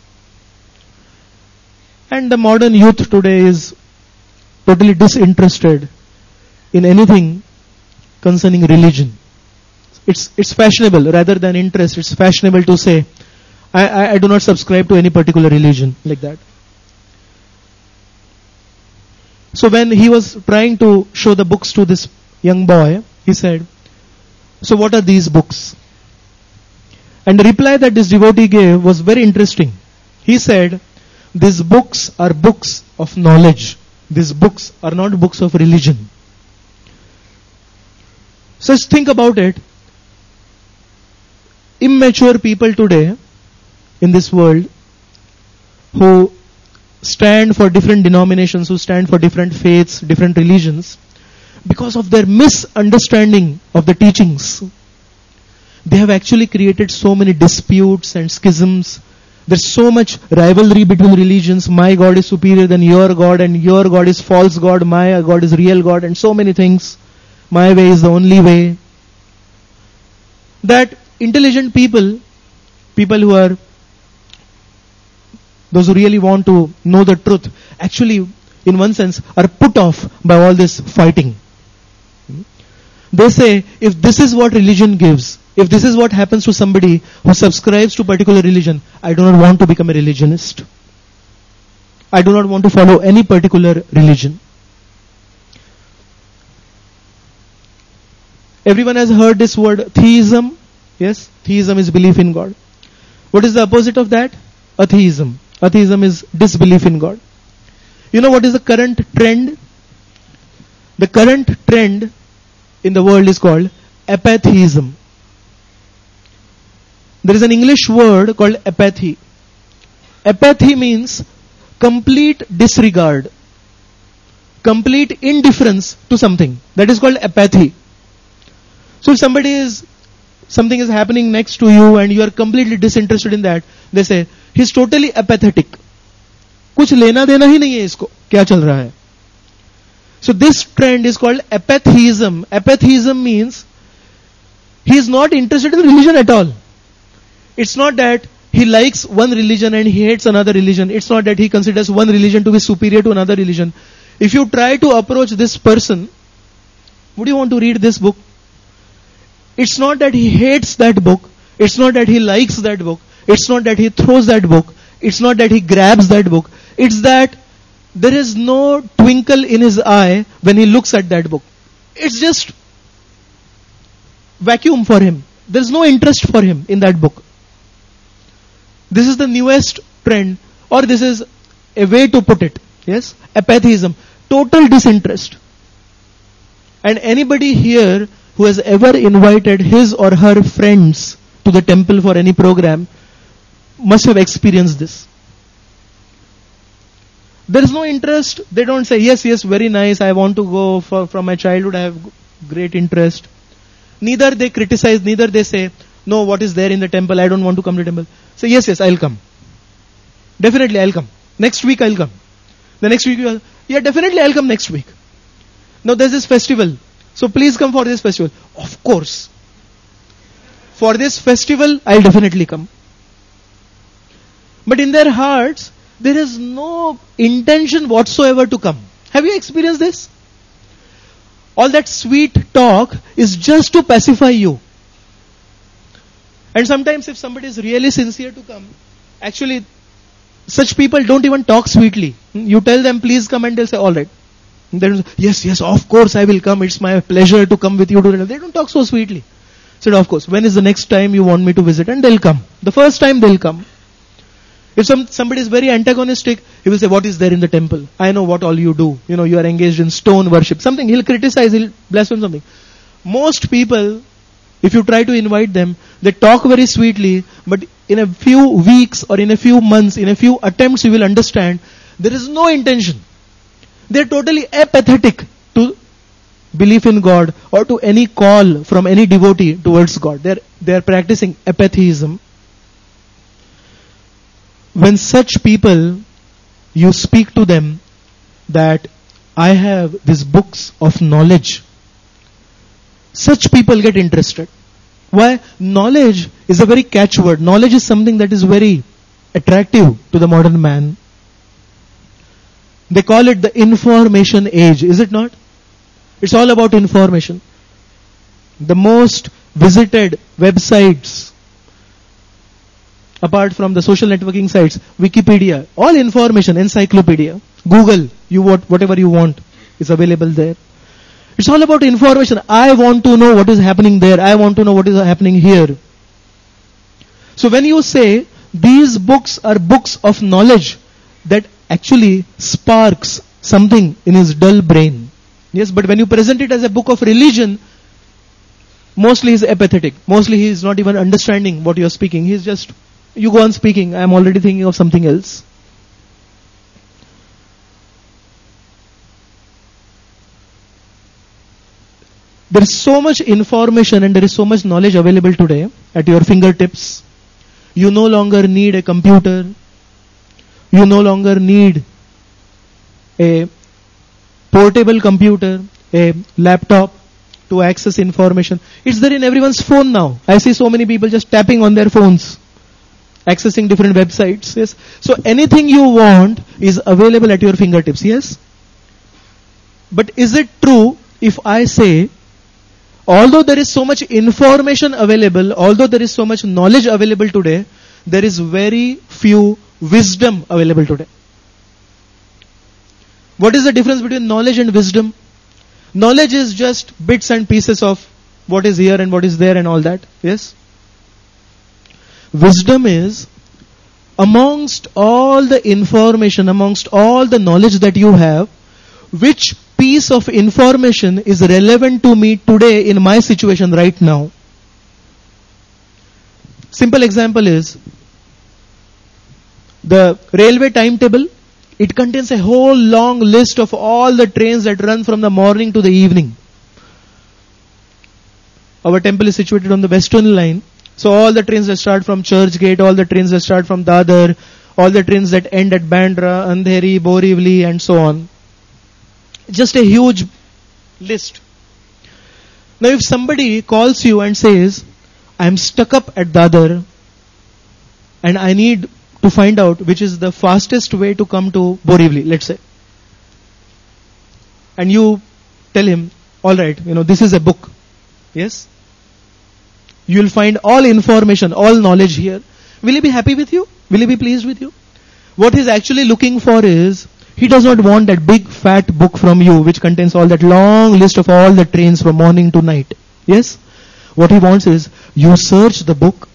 And the modern youth today is totally disinterested in anything concerning religion. It's it's fashionable rather than interest. It's fashionable to say, I, I, I do not subscribe to any particular religion, like that. So when he was trying to show the books to this young boy, he said, so what are these books? And the reply that this devotee gave was very interesting. He said, these books are books of knowledge. These books are not books of religion. So just think about it. Immature people today in this world who stand for different denominations, who stand for different faiths, different religions, because of their misunderstanding of the teachings, they have actually created so many disputes and schisms. There's so much rivalry between religions. My God is superior than your God, and your God is false God, my God is real God, and so many things. My way is the only way. That intelligent people, people who are, those who really want to know the truth, actually, in one sense, are put off by all this fighting. They say, if this is what religion gives, if this is what happens to somebody who subscribes to particular religion, I do not want to become a religionist. I do not want to follow any particular religion. Everyone has heard this word theism. Yes, theism is belief in God. What is the opposite of that? Atheism. Atheism is disbelief in God. You know what is the current trend? The current trend in the world is called apatheism. There is an English word called apathy. Apathy means complete disregard, complete indifference to something. That is called apathy. So if somebody is, something is happening next to you and you are completely disinterested in that, they say, he's totally apathetic. कुछ लेना देना ही नहीं है इसको, क्या चल रहा है. So this trend is called apatheism. Apatheism means he is not interested in religion at all. It's not that he likes one religion and he hates another religion. It's not that he considers one religion to be superior to another religion. If you try to approach this person, would you want to read this book? It's not that he hates that book. It's not that he likes that book. It's not that he throws that book. It's not that he grabs that book. It's that there is no twinkle in his eye when he looks at that book. It's just vacuum for him. There's no interest for him in that book. This is the newest trend, or this is a way to put it. Yes? Apatheism. Total disinterest. And anybody here who has ever invited his or her friends to the temple for any program must have experienced this. There is no interest. They don't say, yes, yes, very nice, I want to go. For, from my childhood I have great interest. Neither they criticize, neither they say, no, what is there in the temple, I don't want to come to the temple. Say, yes, yes, I'll come. Definitely I'll come. Next week I'll come. The next week, you'll, yeah, definitely I'll come next week. Now there's this festival. So please come for this festival. Of course. For this festival, I'll definitely come. But in their hearts, there is no intention whatsoever to come. Have you experienced this? All that sweet talk is just to pacify you. And sometimes if somebody is really sincere to come, actually, such people don't even talk sweetly. You tell them, please come, and they'll say, all right. Then, yes, yes, of course I will come. It's my pleasure to come with you. They don't talk so sweetly. Said, of course, when is the next time you want me to visit? And they'll come. The first time they'll come. If some somebody is very antagonistic, he will say, what is there in the temple? I know what all you do. You know, you are engaged in stone worship. Something, he'll criticize, he'll blaspheme something. Most people, if you try to invite them, they talk very sweetly, but in a few weeks or in a few months, in a few attempts, you will understand there is no intention. They are totally apathetic to belief in God or to any call from any devotee towards God. They are, they are practicing apatheism. When such people, you speak to them that I have these books of knowledge, such people get interested. Why? Knowledge is a very catchword. Knowledge is something that is very attractive to the modern man. They call it the information age, is it not? It's all about information. The most visited websites, apart from the social networking sites, Wikipedia, all information, encyclopedia, Google, you what, whatever you want is available there. It's all about information. I want to know what is happening there. I want to know what is happening here. So when you say these books are books of knowledge, that actually sparks something in his dull brain. Yes, but when you present it as a book of religion, mostly he is apathetic. Mostly he is not even understanding what you are speaking. He is just, you go on speaking, I am already thinking of something else. There is so much information and there is so much knowledge available today at your fingertips. You no longer need a computer. You no longer need a portable computer, a laptop to access information. It's there in everyone's phone now. I see so many people just tapping on their phones, accessing different websites. Yes. So anything you want is available at your fingertips. Yes. But is it true if I say, although there is so much information available, although there is so much knowledge available today, there is very few wisdom available today? What is the difference between knowledge and wisdom? Knowledge is just bits and pieces of what is here and what is there and all that. Yes? Wisdom is amongst all the information, amongst all the knowledge that you have, which piece of information is relevant to me today in my situation right now. Simple example is the railway timetable. It contains a whole long list of all the trains that run from the morning to the evening. Our temple is situated on the western line. So all the trains that start from Churchgate, all the trains that start from Dadar, all the trains that end at Bandra, Andheri, Borivali and so on. Just a huge list. Now if somebody calls you and says, I am stuck up at Dadar and I need to find out which is the fastest way to come to Borivali, let's say. And you tell him, alright, you know, this is a book. Yes? You will find all information, all knowledge here. Will he be happy with you? Will he be pleased with you? What he's actually looking for is, he does not want that big fat book from you which contains all that long list of all the trains from morning to night. Yes? What he wants is, you search the book,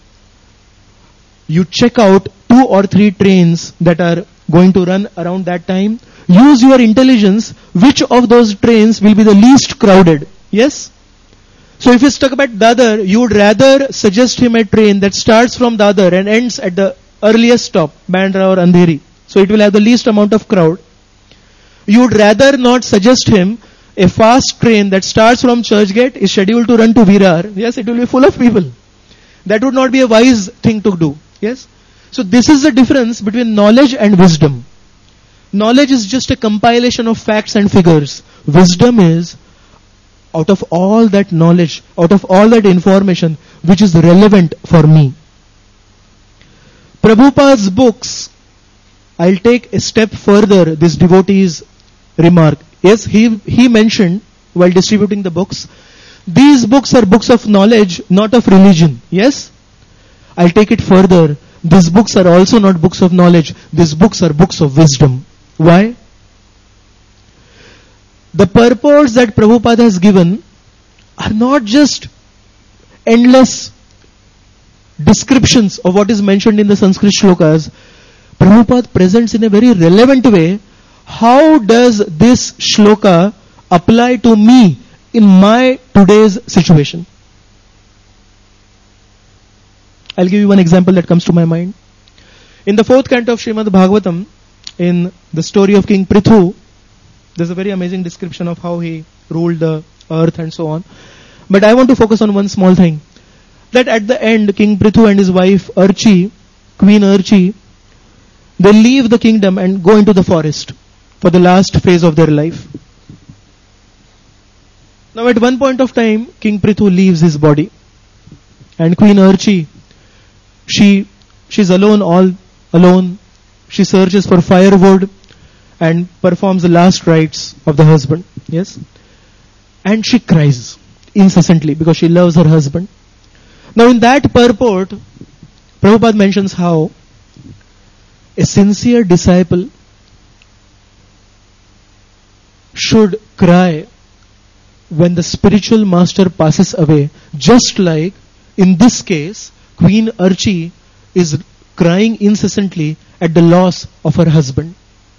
you check out two or three trains that are going to run around that time, use your intelligence, which of those trains will be the least crowded? Yes? So if he's stuck at Dadar, you would rather suggest him a train that starts from Dadar and ends at the earliest stop, Bandra or Andheri. So it will have the least amount of crowd. You would rather not suggest him a fast train that starts from Churchgate, is scheduled to run to Virar. Yes, it will be full of people. That would not be a wise thing to do. Yes? So this is the difference between knowledge and wisdom. Knowledge is just a compilation of facts and figures. Wisdom is, out of all that knowledge, out of all that information, which is relevant for me. Prabhupada's books, I'll take a step further, this devotee's remark. Yes, he, he mentioned, while distributing the books, these books are books of knowledge, not of religion. Yes? I'll take it further. These books are also not books of knowledge. These books are books of wisdom. Why? The purports that Prabhupada has given are not just endless descriptions of what is mentioned in the Sanskrit shlokas. Prabhupada presents in a very relevant way, how does this shloka apply to me in my today's situation? I'll give you one example that comes to my mind. In the fourth canto of Srimad Bhagavatam, in the story of King Prithu, there's a very amazing description of how he ruled the earth and so on. But I want to focus on one small thing. That at the end, King Prithu and his wife Archi, Queen Archi, they leave the kingdom and go into the forest for the last phase of their life. Now at one point of time, King Prithu leaves his body. And Queen Archi, she she's alone, all alone. She searches for firewood and performs the last rites of the husband. Yes? And she cries incessantly because she loves her husband. Now in that purport, Prabhupada mentions how a sincere disciple should cry when the spiritual master passes away, just like in this case, Queen Archi is crying incessantly at the loss of her husband.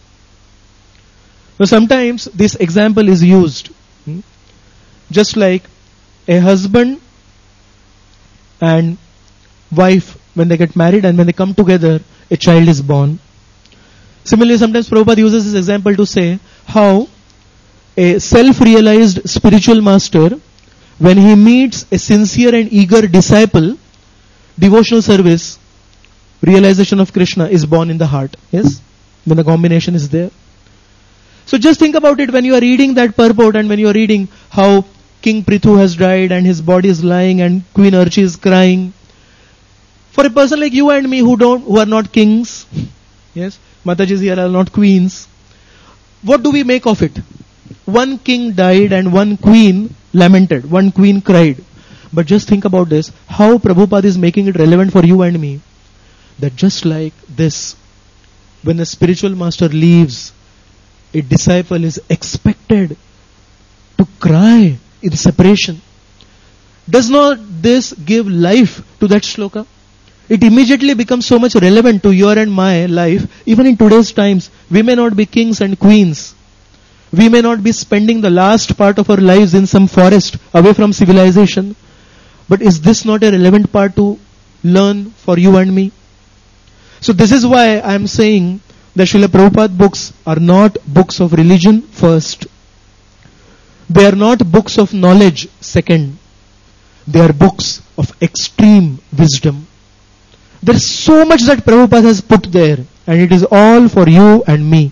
Now sometimes this example is used, hmm? just like a husband and wife, when they get married and when they come together, a child is born. Similarly, sometimes Prabhupada uses this example to say how a self-realized spiritual master, when he meets a sincere and eager disciple, devotional service, realization of Krishna is born in the heart. Yes? When the combination is there. So just think about it when you are reading that purport and when you are reading how King Prithu has died and his body is lying and Queen Archi is crying. For a person like you and me who don't, who are not kings, yes, Mataji's here are not queens, what do we make of it? One king died and one queen lamented, one queen cried. But just think about this, how Prabhupada is making it relevant for you and me. That just like this, when a spiritual master leaves, a disciple is expected to cry in separation. Does not this give life to that shloka? It immediately becomes so much relevant to your and my life. Even in today's times, we may not be kings and queens. We may not be spending the last part of our lives in some forest away from civilization. But is this not a relevant part to learn for you and me? So this is why I am saying the Srila Prabhupada books are not books of religion first. They are not books of knowledge second. They are books of extreme wisdom. There is so much that Prabhupada has put there, and it is all for you and me.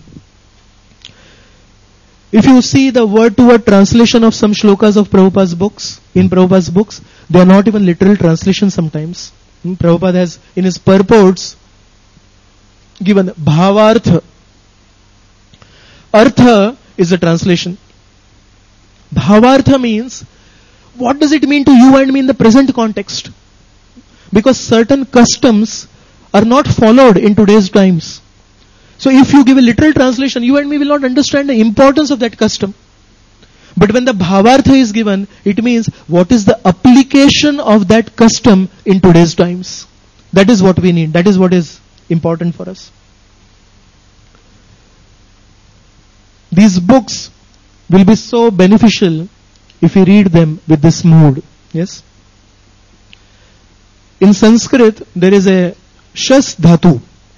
If you see the word-to-word translation of some shlokas of Prabhupada's books, in Prabhupada's books, they are not even literal translations sometimes. Hmm? Prabhupada has, in his purports, given bhavartha. Artha is the translation. Bhavartha means, what does it mean to you and me in the present context? Because certain customs are not followed in today's times. So if you give a literal translation, you and me will not understand the importance of that custom. But when the bhavartha is given, it means what is the application of that custom in today's times. That is what we need. That is what is important for us. these books will be so beneficial if we read them with this mood. Yes. In Sanskrit, there is a shas dhatu.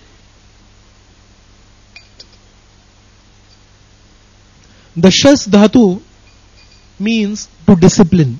The shas dhatu means to discipline.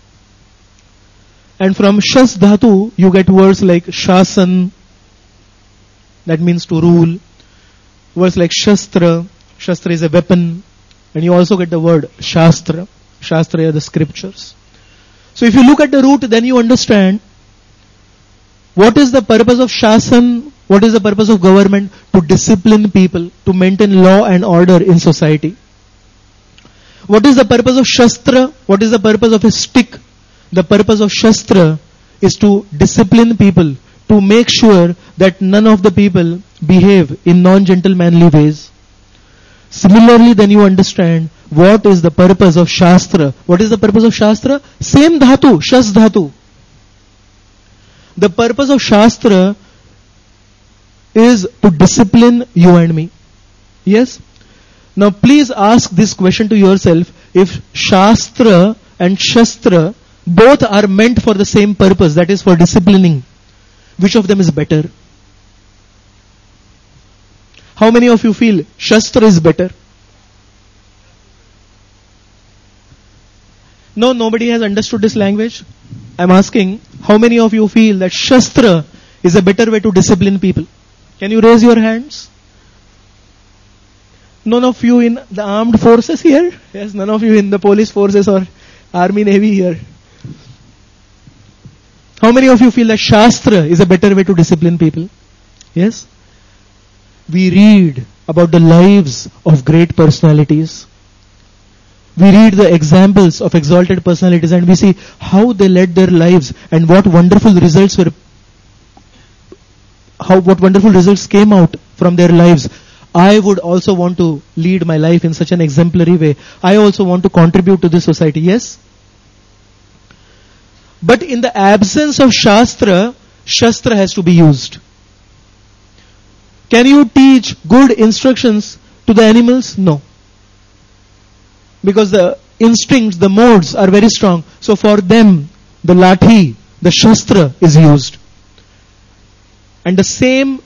And from shas dhatu, you get words like shasan, that means to rule. Words like shastra, shastra is a weapon. And you also get the word shastra. Shastra are the scriptures. So if you look at the root, then you understand what is the purpose of shasan, what is the purpose of government? To discipline people, to maintain law and order in society. What is the purpose of shastra? What is the purpose of a stick? The purpose of shastra is to discipline people, to make sure that none of the people behave in non-gentlemanly ways. Similarly, then you understand what is the purpose of shastra. What is the purpose of shastra? Same dhatu, shas dhatu. The purpose of shastra is to discipline you and me. Yes? Now please ask this question to yourself. If shastra and shastra both are meant for the same purpose, that is for disciplining, which of them is better? How many of you feel shastra is better? No, nobody has understood this language. I'm asking, how many of you feel that shastra is a better way to discipline people? Can you raise your hands? None of you in the armed forces here? Yes, none of you in the police forces or army, navy here. How many of you feel that shastra is a better way to discipline people? Yes? We read about the lives of great personalities. We read the examples of exalted personalities and we see how they led their lives and what wonderful results were, how what wonderful results came out from their lives. I would also want to lead my life in such an exemplary way. I also want to contribute to this society. Yes? But in the absence of shastra, shastra has to be used. Can you teach good instructions to the animals? No. Because the instincts, the modes are very strong. So for them, the lathi, the shastra is used. And the same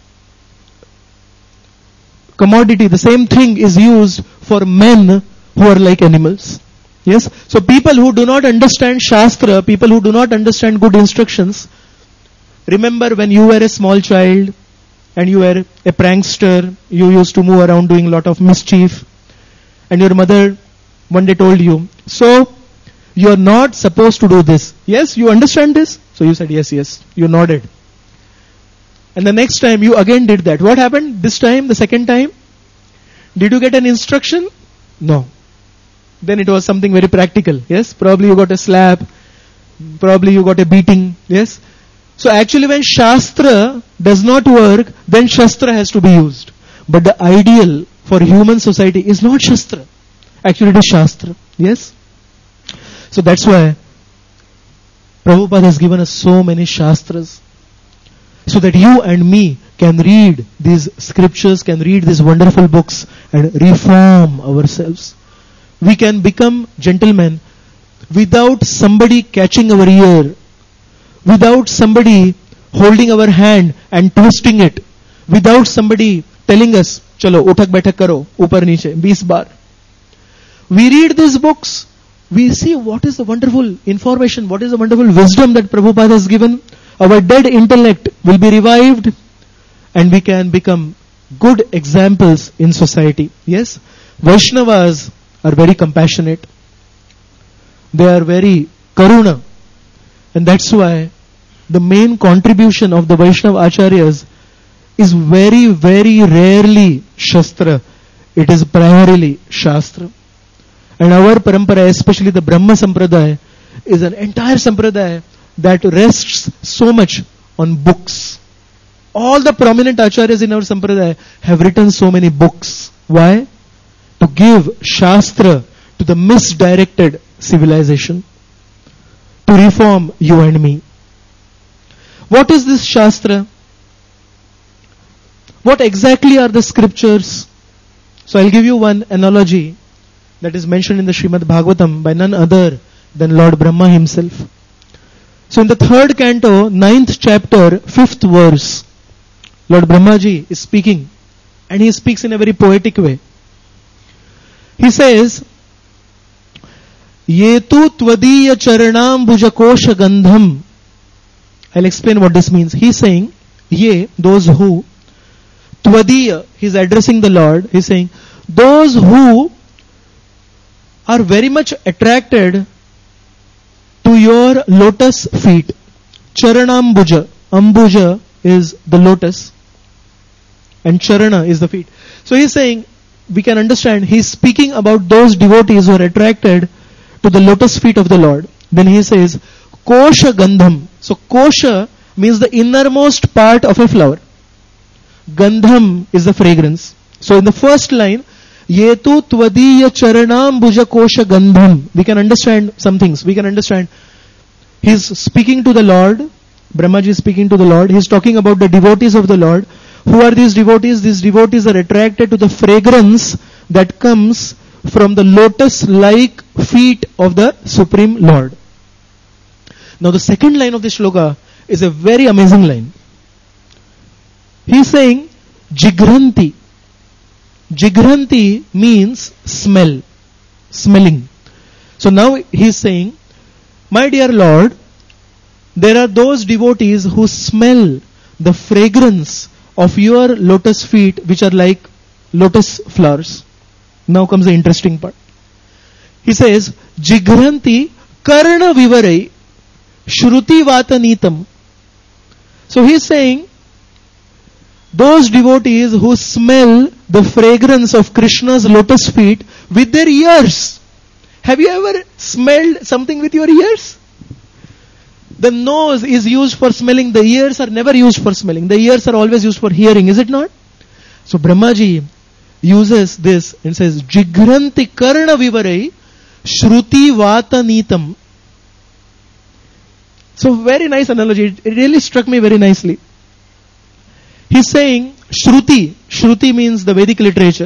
commodity, the same thing is used for men who are like animals. Yes? So people who do not understand shastra, people who do not understand good instructions, remember when you were a small child and you were a prankster, you used to move around doing a lot of mischief, and your mother one day told you, so you are not supposed to do this. Yes, you understand this? So you said yes, yes. You nodded. And the next time you again did that. What happened this time, the second time? Did you get an instruction? No. Then it was something very practical. Yes, probably you got a slap. Probably you got a beating. Yes. So actually when shastra does not work, then shastra has to be used. But the ideal for human society is not shastra. Actually it is shastra. Yes. So that's why Prabhupada has given us so many shastras, so that you and me can read these scriptures, can read these wonderful books and reform ourselves. We can become gentlemen without somebody catching our ear, without somebody holding our hand and twisting it, without somebody telling us, chalo, uthak baithak karo, upar niche, twenty bar. We read these books, we see what is the wonderful information, what is the wonderful wisdom that Prabhupada has given. Our dead intellect will be revived and we can become good examples in society. Yes, Vaishnavas are very compassionate. They are very karuna. And that's why the main contribution of the Vaishnava Acharyas is very, very rarely Shastra. It is primarily Shastra. And our parampara, especially the Brahma Sampradaya, is an entire Sampradaya that rests so much on books. All the prominent acharyas in our Sampradaya have written so many books. Why? To give Shastra to the misdirected civilization. To reform you and me. What is this Shastra? What exactly are the scriptures? So I'll give you one analogy that is mentioned in the Srimad Bhagavatam by none other than Lord Brahma himself. So in the third canto, ninth chapter, fifth verse, Lord Brahmaji is speaking, and he speaks in a very poetic way. He says, Yetu tvadiya charanam bhujakosha gandham. I'll explain what this means. He's saying, Ye, those who, tvadiya, he's addressing the Lord, he's saying, those who are very much attracted to your lotus feet. Charanambuja. Ambuja is the lotus, and charana is the feet. So he's saying, we can understand, he's speaking about those devotees who are attracted to the lotus feet of the Lord. Then he says, Kosha Gandham. So Kosha means the innermost part of a flower. Gandham is the fragrance. So in the first line, Yetu tvadiya charanam bhuja kosha gandham. We can understand some things. We can understand. He's speaking to the Lord. Brahmaji is speaking to the Lord. He's talking about the devotees of the Lord. Who are these devotees? These devotees are attracted to the fragrance that comes from the lotus-like feet of the Supreme Lord. Now the second line of this shloka is a very amazing line. He's saying, Jigranti. Jigranti means smell, smelling. So now he's saying, my dear Lord, there are those devotees who smell the fragrance of your lotus feet, which are like lotus flowers. Now comes the interesting part. He says, Jigranti karna vivarai shruti vatanitam. So he's saying, those devotees who smell the fragrance of Krishna's lotus feet with their ears. Have you ever smelled something with your ears? The nose is used for smelling. The ears are never used for smelling. The ears are always used for hearing, is it not? So Brahmaji uses this and says, Jigranti karna vivarai shruti vatanitam. So very nice analogy. It really struck me very nicely. He's saying, Shruti. Shruti means the Vedic literature.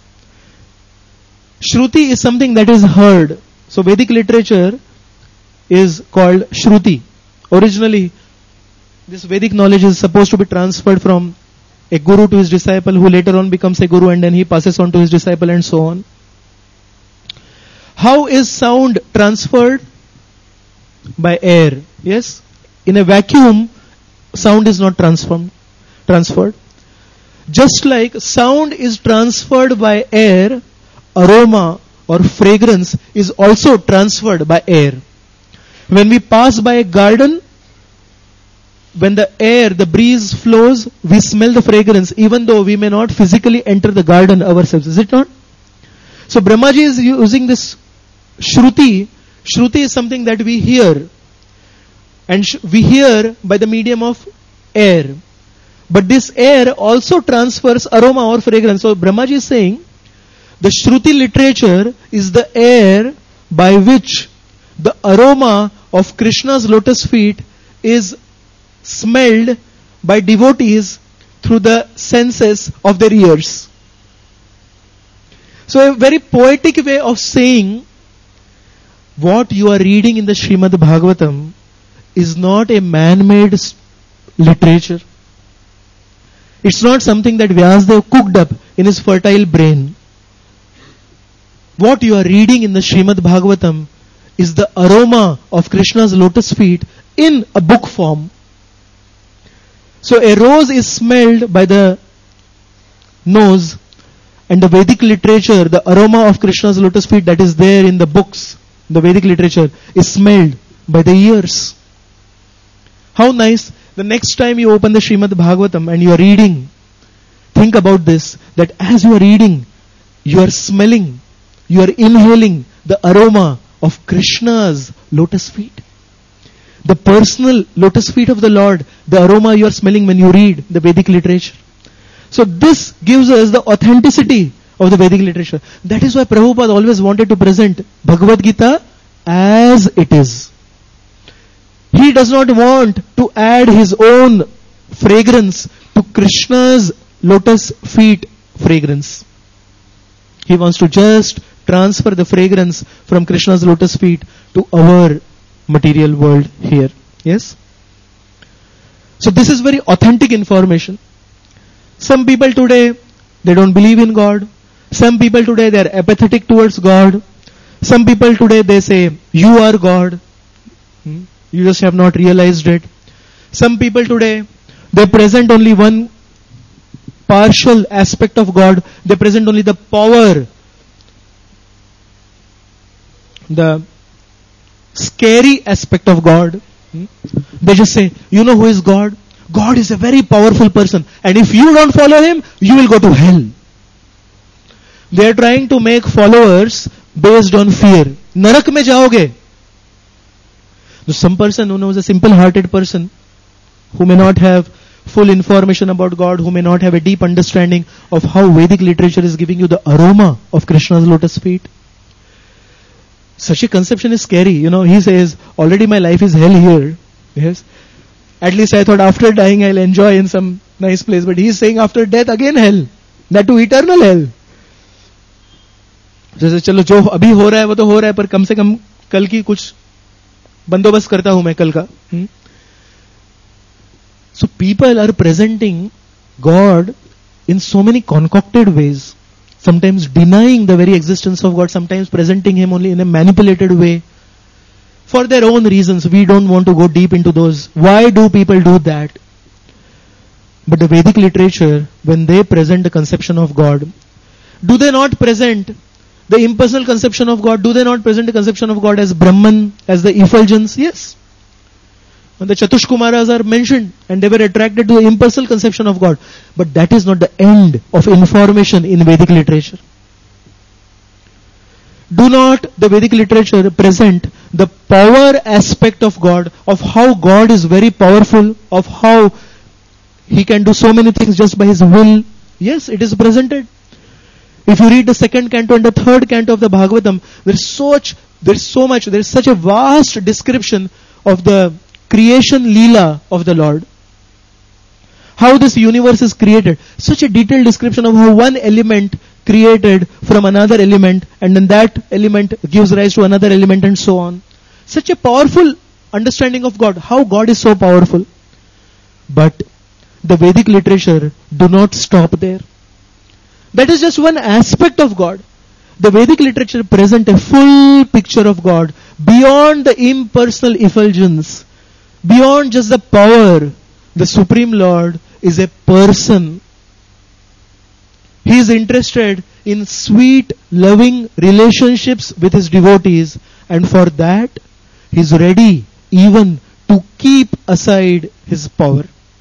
Shruti is something that is heard. So Vedic literature is called Shruti. Originally, this Vedic knowledge is supposed to be transferred from a guru to his disciple, who later on becomes a guru, and then he passes on to his disciple, and so on. How is sound transferred? By air. Yes? In a vacuum, sound is not transformed. Transferred. Just like sound is transferred by air, aroma or fragrance is also transferred by air. When we pass by a garden, when the air, the breeze flows, we smell the fragrance even though we may not physically enter the garden ourselves. Is it not? So Brahmaji is using this Shruti. Shruti is something that we hear. And sh- we hear by the medium of air. But this air also transfers aroma or fragrance. So Brahmaji is saying, the Shruti literature is the air by which the aroma of Krishna's lotus feet is smelled by devotees through the senses of their ears. So a very poetic way of saying, what you are reading in the Srimad Bhagavatam is not a man-made literature. It's not something that Vyasadeva cooked up in his fertile brain. What you are reading in the Srimad Bhagavatam is the aroma of Krishna's lotus feet in a book form. So a rose is smelled by the nose, and the Vedic literature, the aroma of Krishna's lotus feet that is there in the books, the Vedic literature, is smelled by the ears. How nice. The next time you open the Srimad Bhagavatam and you are reading, think about this, that as you are reading, you are smelling, you are inhaling the aroma of Krishna's lotus feet. The personal lotus feet of the Lord, the aroma you are smelling when you read the Vedic literature. So this gives us the authenticity of the Vedic literature. That is why Prabhupada always wanted to present Bhagavad Gita as it is. He does not want to add his own fragrance to Krishna's lotus feet fragrance. He wants to just transfer the fragrance from Krishna's lotus feet to our material world here. Yes? So this is very authentic information. Some people today, they don't believe in God. Some people today, they are apathetic towards God. Some people today, they say, you are God. Hmm? You just have not realized it. Some people today, they present only one partial aspect of God. They present only the power, the scary aspect of God. Hmm? They just say, you know who is God? God is a very powerful person. And if you don't follow him, you will go to hell. They are trying to make followers based on fear. Narak mein jaoge. So some person who knows a simple-hearted person, who may not have full information about God, who may not have a deep understanding of how Vedic literature is giving you the aroma of Krishna's lotus feet. Such a conception is scary. You know, he says, already my life is hell here. Yes. At least I thought after dying I'll enjoy in some nice place. But he is saying after death again hell. That too eternal hell. जैसे चलो जो अभी हो रहा है वो तो हो रहा है, पर कम से कम कल की कुछ बंदोबस्त करता हूं मैं कल का. So people are presenting God in so many concocted ways. Sometimes denying the very existence of God, sometimes presenting him only in a manipulated way. For their own reasons, we don't want to go deep into those. Why do people do that? But the Vedic literature, when they present the conception of God, do they not present the impersonal conception of God? Do they not present the conception of God as Brahman, as the effulgence? Yes. And the Chatushkumaras are mentioned, and they were attracted to the impersonal conception of God. But that is not the end of information in Vedic literature. Do not the Vedic literature present the power aspect of God, of how God is very powerful, of how he can do so many things just by his will? Yes, it is presented. If you read the second canto and the third canto of the Bhagavatam, there's such, there's so much, there's such a vast description of the creation Leela of the Lord. How this universe is created. Such a detailed description of how one element created from another element, and then that element gives rise to another element, and so on. Such a powerful understanding of God. How God is so powerful. But the Vedic literature do not stop there. That is just one aspect of God. The Vedic literature present a full picture of God beyond the impersonal effulgence, beyond just the power. The Supreme Lord is a person. He is interested in sweet, loving relationships with his devotees, and for that he is ready even to keep aside his power.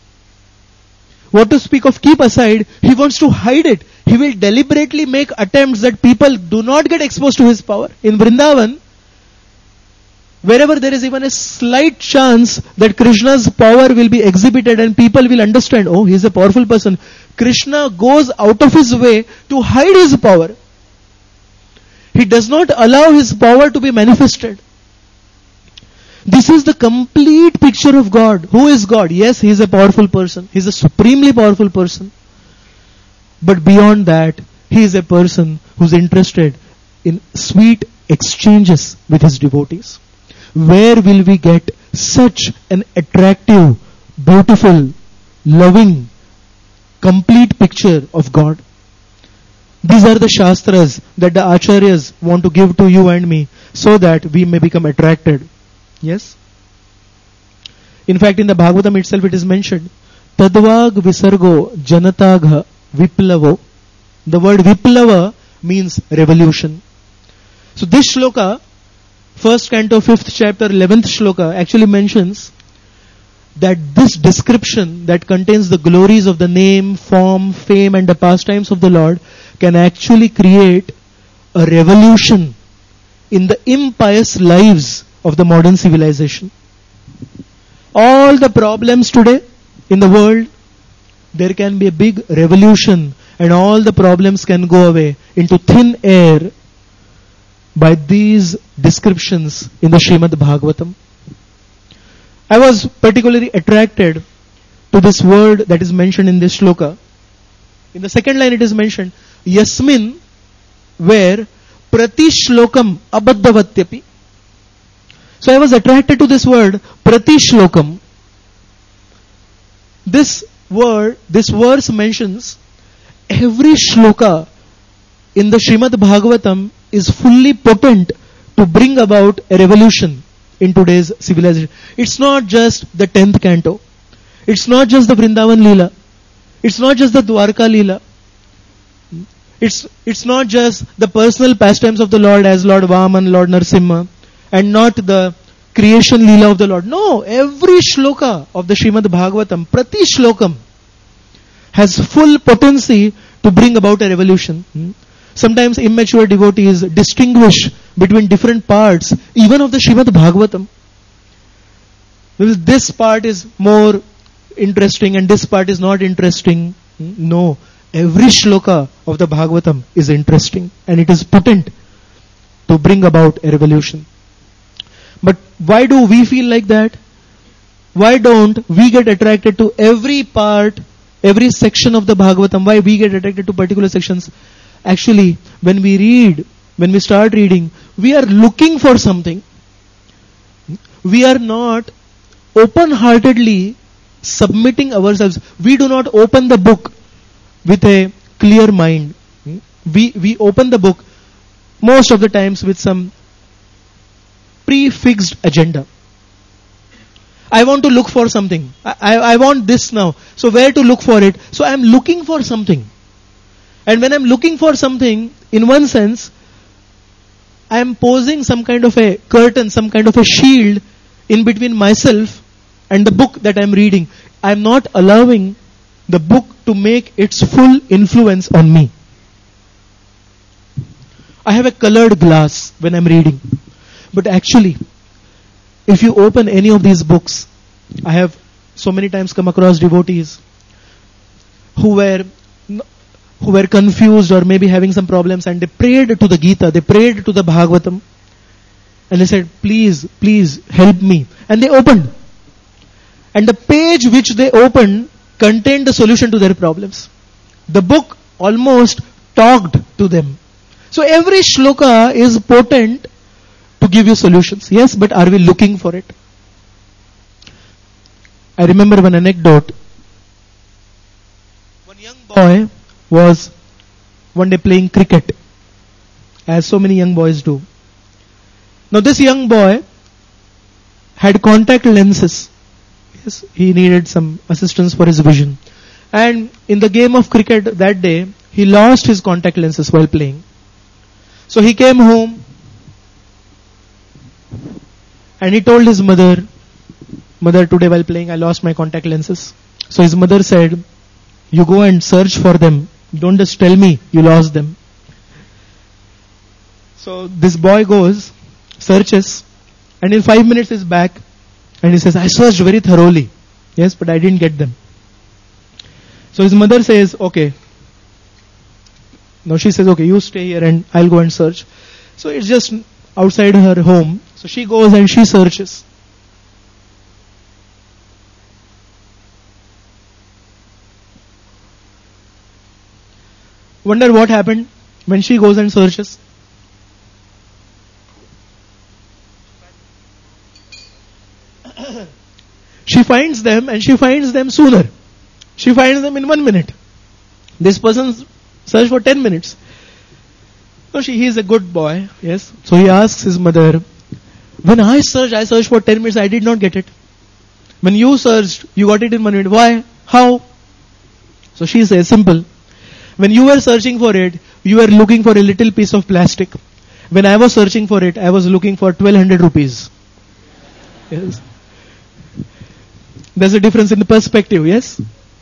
What to speak of keep aside? He wants to hide it. He will deliberately make attempts that people do not get exposed to his power. In Vrindavan, wherever there is even a slight chance that Krishna's power will be exhibited and people will understand, oh, he is a powerful person, Krishna goes out of his way to hide his power. He does not allow his power to be manifested. This is the complete picture of God. Who is God? Yes, he is a powerful person. He is a supremely powerful person. But beyond that, he is a person who is interested in sweet exchanges with his devotees. Where will we get such an attractive, beautiful, loving, complete picture of God? These are the Shastras that the Acharyas want to give to you and me, so that we may become attracted. Yes? In fact, in the Bhagavatam itself it is mentioned, Tadvag Visargo Janatagha Viplavo. The word Viplava means revolution. So this shloka, first canto, fifth chapter, eleventh shloka, actually mentions that this description that contains the glories of the name, form, fame and the pastimes of the Lord can actually create a revolution in the impious lives of the modern civilization. All the problems today in the world, there can be a big revolution and all the problems can go away into thin air by these descriptions in the Srimad Bhagavatam. I was particularly attracted to this word that is mentioned in this shloka. In the second line it is mentioned, Yasmin where prati shlokam abaddhavatyapi. So I was attracted to this word, prati shlokam. This word, this verse mentions every shloka in the Srimad Bhagavatam is fully potent to bring about a revolution in today's civilization. It's not just the tenth canto. It's not just the Vrindavan Leela. It's not just the Dwarka Leela. It's, it's not just the personal pastimes of the Lord as Lord Vaman, Lord Narsimha, and not the creation Leela of the Lord. No, every shloka of the Srimad Bhagavatam, prati shlokam, has full potency to bring about a revolution. Sometimes immature devotees distinguish between different parts, even of the Srimad Bhagavatam. This part is more interesting and this part is not interesting. No, every shloka of the Bhagavatam is interesting and it is potent to bring about a revolution. But why do we feel like that? Why don't we get attracted to every part, every section of the Bhagavatam? Why we get attracted to particular sections? Actually, when we read, when we start reading, we are looking for something. We are not open-heartedly submitting ourselves. We do not open the book with a clear mind. We, we open the book most of the times with some prefixed agenda. I want to look for something. I, I, I want this now. So where to look for it? So I am looking for something. And when I am looking for something, in one sense, I am posing some kind of a curtain, some kind of a shield in between myself and the book that I am reading. I am not allowing the book to make its full influence on me. I have a colored glass when I am reading. But actually, if you open any of these books, I have so many times come across devotees who were who were confused or maybe having some problems, and they prayed to the Gita, they prayed to the Bhagavatam, and they said, please, please help me. And they opened. And the page which they opened contained the solution to their problems. The book almost talked to them. So every shloka is potent to give you solutions. Yes, but are we looking for it? I remember one anecdote. One young boy was one day playing cricket, as so many young boys do. Now this young boy had contact lenses. Yes, he needed some assistance for his vision. And in the game of cricket that day, he lost his contact lenses while playing. So he came home and he told his mother, Mother, today while playing I lost my contact lenses. So his mother said, you go and search for them. Don't just tell me you lost them. So this boy goes, searches, and in five minutes is back, and he says, I searched very thoroughly. Yes, but I didn't get them. So his mother says, okay. Now she says, okay, you stay here and I'll go and search. So it's just outside her home. So she goes and she searches. Wonder what happened when she goes and searches. She finds them, and she finds them sooner. She finds them in one minute. This person searched for ten minutes. So she, he is a good boy, yes. So he asks his mother, when I searched, I searched for ten minutes, I did not get it. When you searched, you got it in one minute. Why? How? So she says, simple. When you were searching for it, you were looking for a little piece of plastic. When I was searching for it, I was looking for twelve hundred rupees. Yes. There's a difference in the perspective, yes?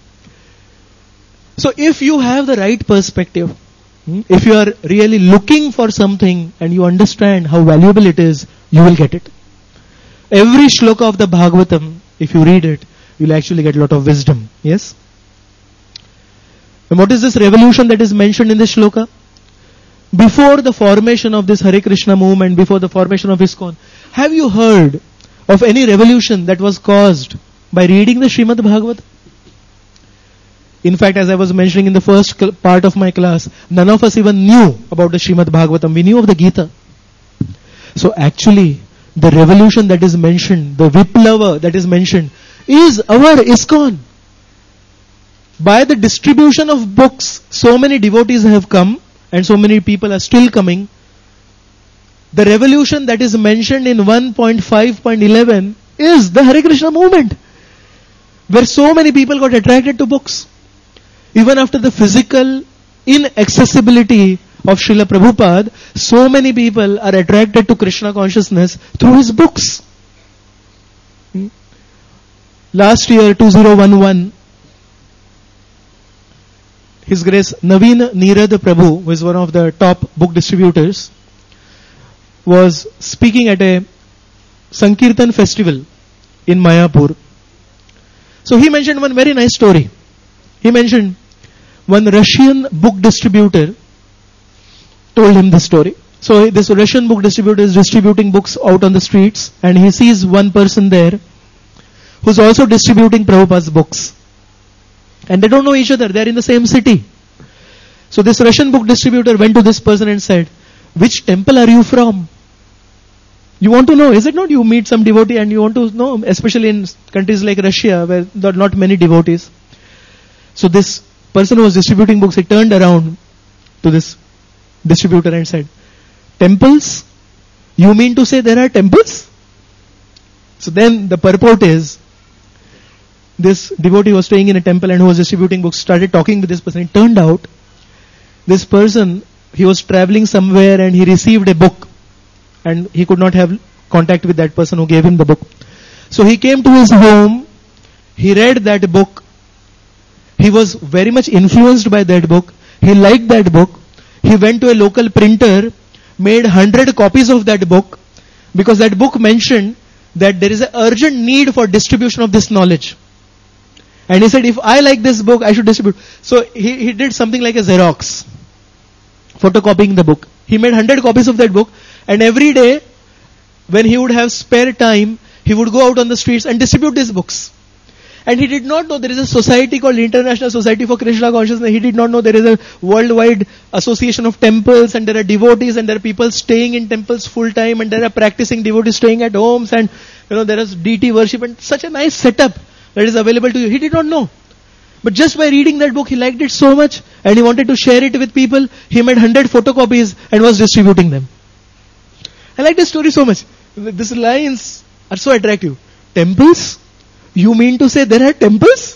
So if you have the right perspective, if you are really looking for something and you understand how valuable it is, you will get it. Every shloka of the Bhagavatam, if you read it, you'll actually get a lot of wisdom, yes? And what is this revolution that is mentioned in this shloka? Before the formation of this Hare Krishna movement, before the formation of ISKCON, have you heard of any revolution that was caused by reading the Srimad Bhagavatam? In fact, as I was mentioning in the first cl- part of my class, none of us even knew about the Srimad Bhagavatam. We knew of the Gita. So actually, the revolution that is mentioned, the Viplava that is mentioned, is our ISKCON. By the distribution of books, so many devotees have come and so many people are still coming. The revolution that is mentioned in one point five point eleven is the Hare Krishna movement, where so many people got attracted to books. Even after the physical inaccessibility of Srila Prabhupada, so many people are attracted to Krishna consciousness through his books. Hmm? Last year, two thousand eleven, His Grace Naveen Nirad Prabhu, who is one of the top book distributors, was speaking at a Sankirtan festival in Mayapur. So he mentioned one very nice story. He mentioned one Russian book distributor told him this story. So this Russian book distributor is distributing books out on the streets, and he sees one person there who's also distributing Prabhupada's books. And they don't know each other, they're in the same city. So this Russian book distributor went to this person and said, "Which temple are you from? You want to know, is it not? You meet some devotee and you want to know, especially in countries like Russia where there are not many devotees." So this person who was distributing books, he turned around to this distributor and said, "Temples? You mean to say there are temples?" So then the purport is, this devotee was staying in a temple and who was distributing books started talking with this person. It turned out this person, he was traveling somewhere and he received a book and he could not have contact with that person who gave him the book. So he came to his home, he read that book, he was very much influenced by that book, he liked that book, he went to a local printer, made one hundred copies of that book, because that book mentioned that there is an urgent need for distribution of this knowledge. And he said, if I like this book, I should distribute. So he, he did something like a Xerox, photocopying the book. He made one hundred copies of that book, and every day, when he would have spare time, he would go out on the streets and distribute these books. And he did not know there is a society called International Society for Krishna Consciousness. He did not know there is a worldwide association of temples, and there are devotees, and there are people staying in temples full time, and there are practicing devotees staying at homes, and you know there is deity worship, and such a nice setup that is available to you. He did not know. But just by reading that book, he liked it so much, and he wanted to share it with people. He made one hundred photocopies and was distributing them. I like this story so much. These lines are so attractive. Temples? You mean to say there are temples?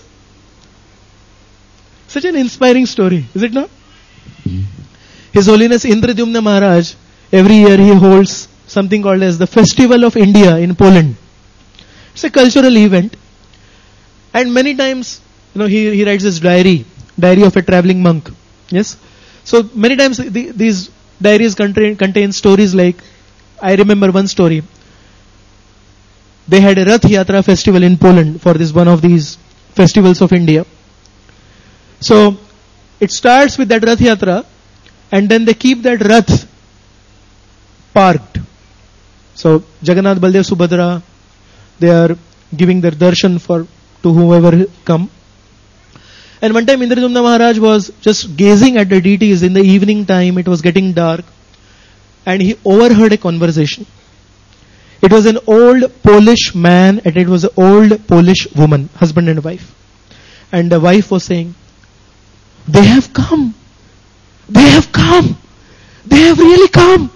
Such an inspiring story, is it not? His Holiness Indradyumna Maharaj, every year he holds something called as the Festival of India in Poland. It's a cultural event. And many times, you know, he, he writes his diary, diary of a traveling monk. Yes? So many times the, these diaries contain, contain stories like, I remember one story. They had a Rath Yatra festival in Poland for this one of these festivals of India. So it starts with that Rath Yatra, and then they keep that Rath parked. So Jagannath, Baldev, Subhadra, they are giving their darshan for to whoever come. And one time Indradyumna Maharaj was just gazing at the deities in the evening time. It was getting dark, and he overheard a conversation. It was an old Polish man and it was an old Polish woman, husband and wife. And the wife was saying, "They have come. They have come. They have really come."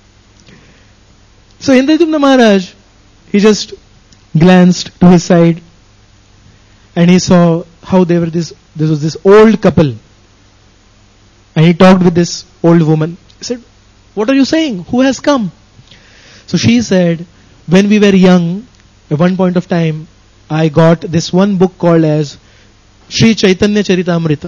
So Indradyumna Maharaj, he just glanced to his side and he saw how they were this, this was this old couple. And he talked with this old woman. He said, "What are you saying? Who has come?" So she said, "When we were young, at one point of time, I got this one book called as Sri Chaitanya Charitamrita.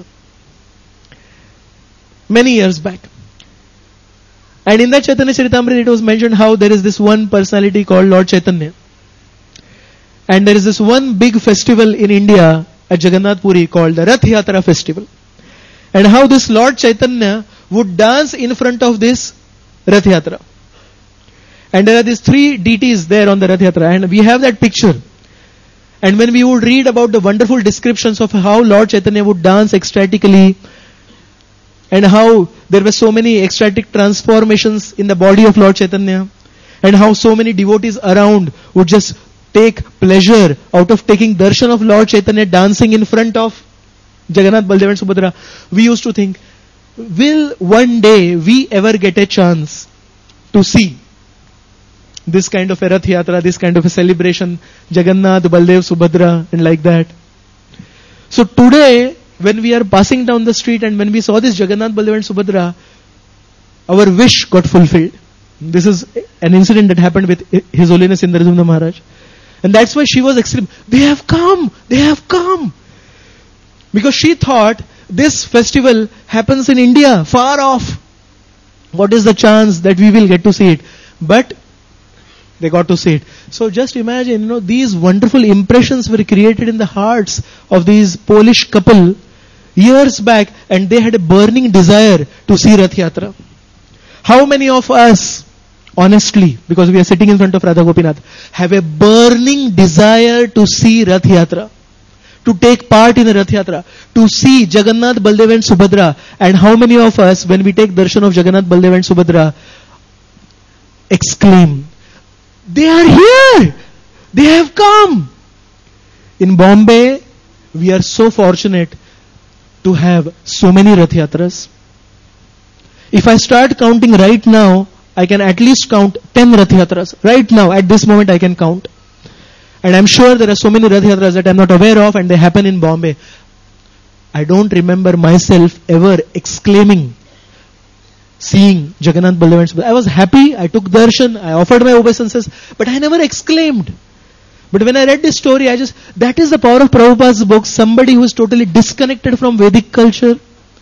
Many years back. And in that Chaitanya Charitamrita, it was mentioned how there is this one personality called Lord Chaitanya. And there is this one big festival in India at Jagannath Puri called the Rath Yatra festival. And how this Lord Chaitanya would dance in front of this Rath Yatra. And there are these three deities there on the Rath Yatra, and we have that picture. And when we would read about the wonderful descriptions of how Lord Chaitanya would dance ecstatically, and how there were so many ecstatic transformations in the body of Lord Chaitanya, and how so many devotees around would just take pleasure out of taking darshan of Lord Chaitanya dancing in front of Jagannath, Baldev and Subhadra, we used to think, will one day we ever get a chance to see this kind of a Rath Yatra, this kind of a celebration, Jagannath, Baldev, Subhadra, and like that. So today, when we are passing down the street and when we saw this Jagannath, Baldev and Subhadra, our wish got fulfilled. This is an incident that happened with His Holiness Indradyumna Maharaj. And that's why she was extreme. They have come! They have come! Because she thought this festival happens in India, far off. What is the chance that we will get to see it? But they got to see it. So just imagine, you know, these wonderful impressions were created in the hearts of these Polish couple years back, and they had a burning desire to see Rath Yatra. How many of us, honestly, because we are sitting in front of Radha Gopinath, have a burning desire to see Rath Yatra, to take part in the Rath Yatra, to see Jagannath, Baldev and Subhadra? And how many of us, when we take darshan of Jagannath, Baldev and Subhadra, exclaim, they are here! They have come! In Bombay, we are so fortunate to have so many Rath Yatras. If I start counting right now, I can at least count ten Rath Yatras. Right now, at this moment, I can count. And I'm sure there are so many Rath Yatras that I'm not aware of, and they happen in Bombay. I don't remember myself ever exclaiming, seeing Jagannath, Baldev and Subhadra. I was happy, I took darshan, I offered my obeisances, but I never exclaimed. But when I read this story, I just, that is the power of Prabhupada's book. Somebody who is totally disconnected from Vedic culture,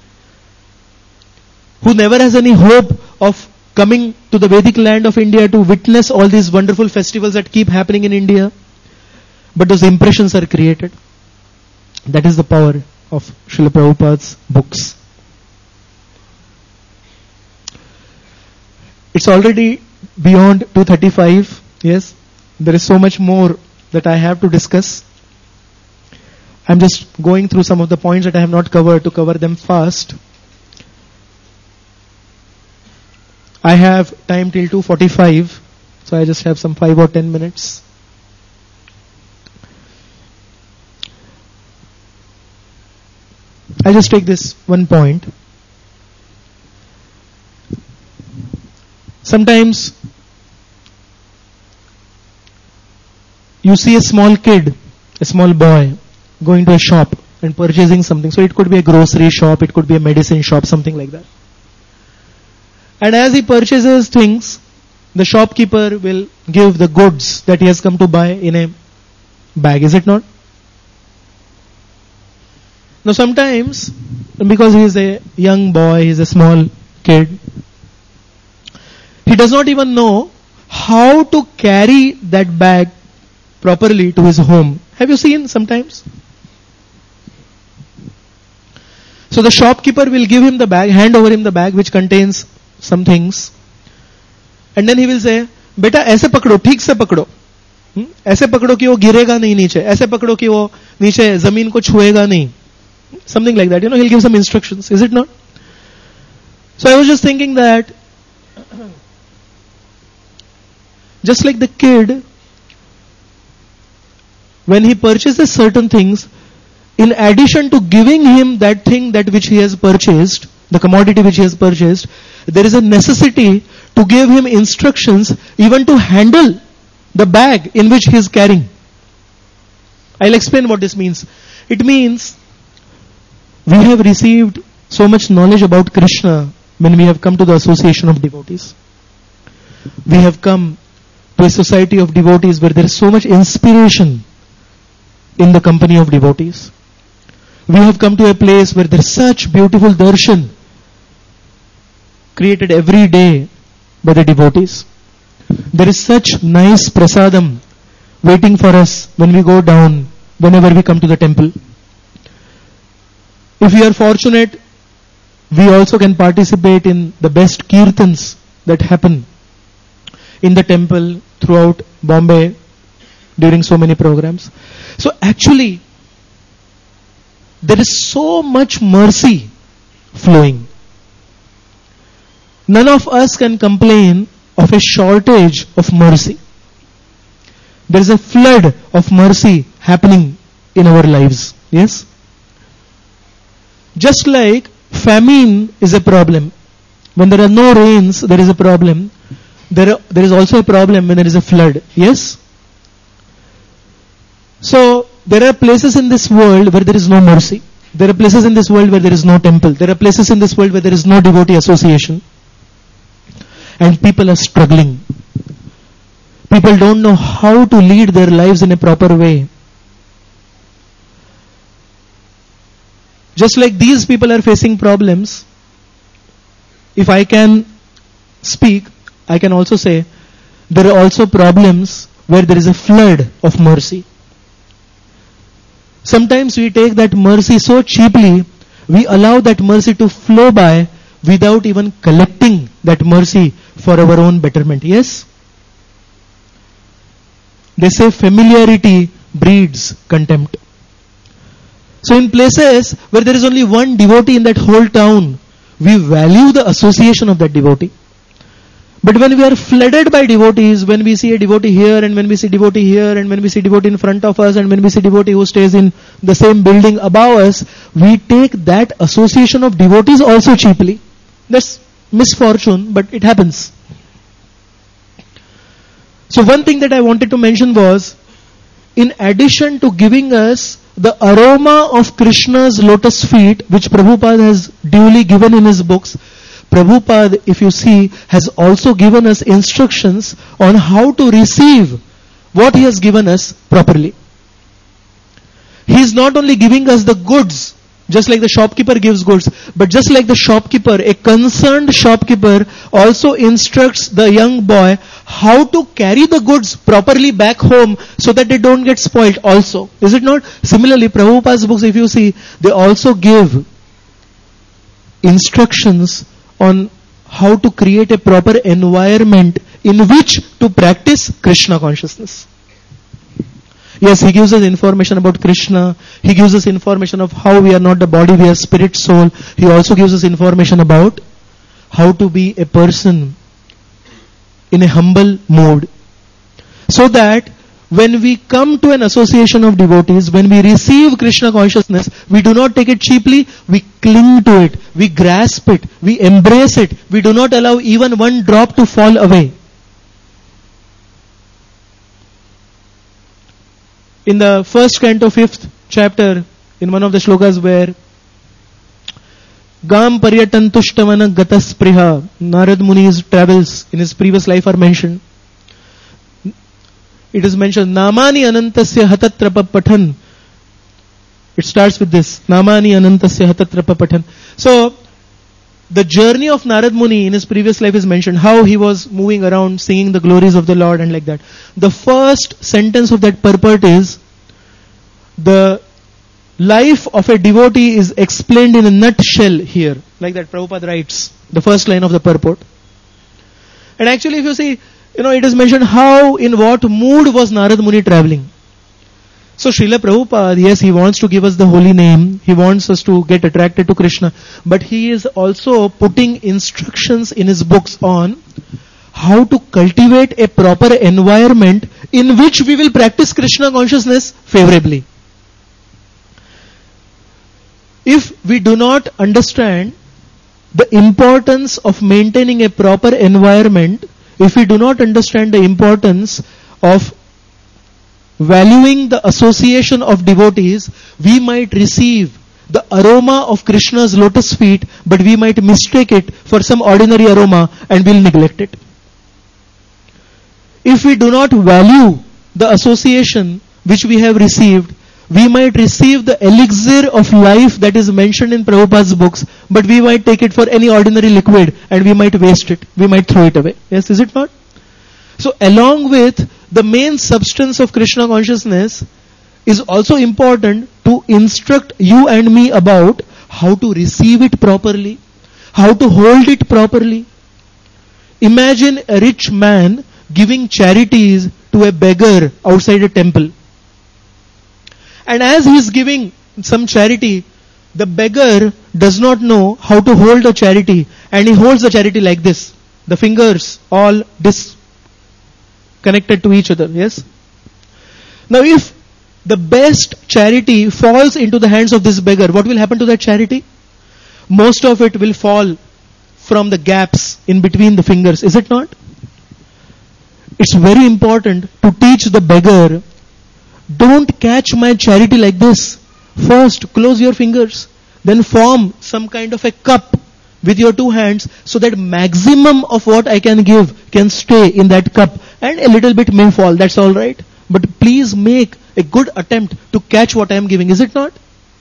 who never has any hope of coming to the Vedic land of India to witness all these wonderful festivals that keep happening in India. But those impressions are created. That is the power of Srila Prabhupada's books. It's already beyond two thirty-five. Yes, there is so much more that I have to discuss. I'm just going through some of the points that I have not covered to cover them fast. I have time till two forty-five, so I just have some five or ten minutes. I'll just take this one point. Sometimes you see a small kid, a small boy, going to a shop and purchasing something. So it could be a grocery shop, it could be a medicine shop, something like that. And as he purchases things, the shopkeeper will give the goods that he has come to buy in a bag, is it not? Now sometimes, because he is a young boy, he is a small kid, he does not even know how to carry that bag properly to his home. Have you seen sometimes? So the shopkeeper will give him the bag, hand over him the bag which contains some things, and then he will say, बेटा ऐसे पकड़ो, ठीक से पकड़ो, ऐसे पकड़ो कि वो गिरेगा नहीं नीचे, ऐसे पकड़ो कि वो नीचे जमीन को छुएगा नहीं. Something like that, you know, he'll give some instructions, is it not? So I was just thinking that, just like the kid, when he purchases certain things, in addition to giving him that thing that which he has purchased, the commodity which he has purchased, there is a necessity to give him instructions even to handle the bag in which he is carrying. I'll explain what this means. It means we have received so much knowledge about Krishna when we have come to the association of devotees. We have come to a society of devotees where there is so much inspiration in the company of devotees. We have come to a place where there is such beautiful darshan created every day by the devotees. There is such nice prasadam waiting for us when we go down, whenever we come to the temple. If we are fortunate, we also can participate in the best kirtans that happen in the temple throughout Bombay. during so many programs. So actually, there is so much mercy flowing. None of us can complain of a shortage of mercy. There is a flood of mercy happening in our lives. Yes? Just like famine is a problem. When there are no rains, there is a problem. There, are, there is also a problem when there is a flood. Yes? So, there are places in this world where there is no mercy. There are places in this world where there is no temple. There are places in this world where there is no devotee association. And people are struggling. People don't know how to lead their lives in a proper way. Just like these people are facing problems, if I can speak, I can also say, there are also problems where there is a flood of mercy. Sometimes we take that mercy so cheaply, we allow that mercy to flow by without even collecting that mercy for our own betterment. Yes? They say familiarity breeds contempt. So in places where there is only one devotee in that whole town, we value the association of that devotee. But when we are flooded by devotees, when we see a devotee here and when we see devotee here and when we see devotee in front of us and when we see devotee who stays in the same building above us, we take that association of devotees also cheaply. That's misfortune, but it happens. So one thing that I wanted to mention was, in addition to giving us the aroma of Krishna's lotus feet, which Prabhupada has duly given in his books, Prabhupada, if you see, has also given us instructions on how to receive what he has given us properly. He is not only giving us the goods, just like the shopkeeper gives goods, but just like the shopkeeper, a concerned shopkeeper also instructs the young boy how to carry the goods properly back home so that they don't get spoiled also. Is it not? Similarly, Prabhupada's books, if you see, they also give instructions on how to create a proper environment in which to practice Krishna consciousness. Yes, he gives us information about Krishna. He gives us information of how we are not the body, we are spirit, soul. He also gives us information about how to be a person in a humble mode. So that when we come to an association of devotees, when we receive Krishna consciousness, we do not take it cheaply, we cling to it, we grasp it, we embrace it, we do not allow even one drop to fall away. In the first canto, fifth chapter, in one of the shlokas where Gam Paryatan Tushtamana Gatas Priha, Narad Muni's travels in his previous life are mentioned. It is mentioned, Namani Anantasya Hatatrapa Pathan. It starts with this, Namani Anantasya Hatatrapa Pathan. So, the journey of Narad Muni in his previous life is mentioned, how he was moving around singing the glories of the Lord and like that. The first sentence of that purport is, the life of a devotee is explained in a nutshell here. Like that Prabhupada writes, the first line of the purport. And actually if you see, you know, it is mentioned how, in what mood was Narad Muni traveling. So Srila Prabhupada, yes, he wants to give us the holy name. He wants us to get attracted to Krishna. But he is also putting instructions in his books on how to cultivate a proper environment in which we will practice Krishna consciousness favorably. If we do not understand the importance of maintaining a proper environment, if we do not understand the importance of valuing the association of devotees, we might receive the aroma of Krishna's lotus feet, but we might mistake it for some ordinary aroma and will neglect it. If we do not value the association which we have received, we might receive the elixir of life that is mentioned in Prabhupada's books, but we might take it for any ordinary liquid and we might waste it. We might throw it away. Yes, is it not? So along with the main substance of Krishna consciousness is also important to instruct you and me about how to receive it properly, how to hold it properly. Imagine a rich man giving charities to a beggar outside a temple. And as he is giving some charity, the beggar does not know how to hold a charity, and he holds the charity like this. The fingers all disconnected to each other. Yes? Now if the best charity falls into the hands of this beggar, what will happen to that charity? Most of it will fall from the gaps in between the fingers, is it not? It's very important to teach the beggar, don't catch my charity like this. First, close your fingers. Then form some kind of a cup with your two hands so that maximum of what I can give can stay in that cup. And a little bit may fall, that's alright. But please make a good attempt to catch what I am giving, is it not?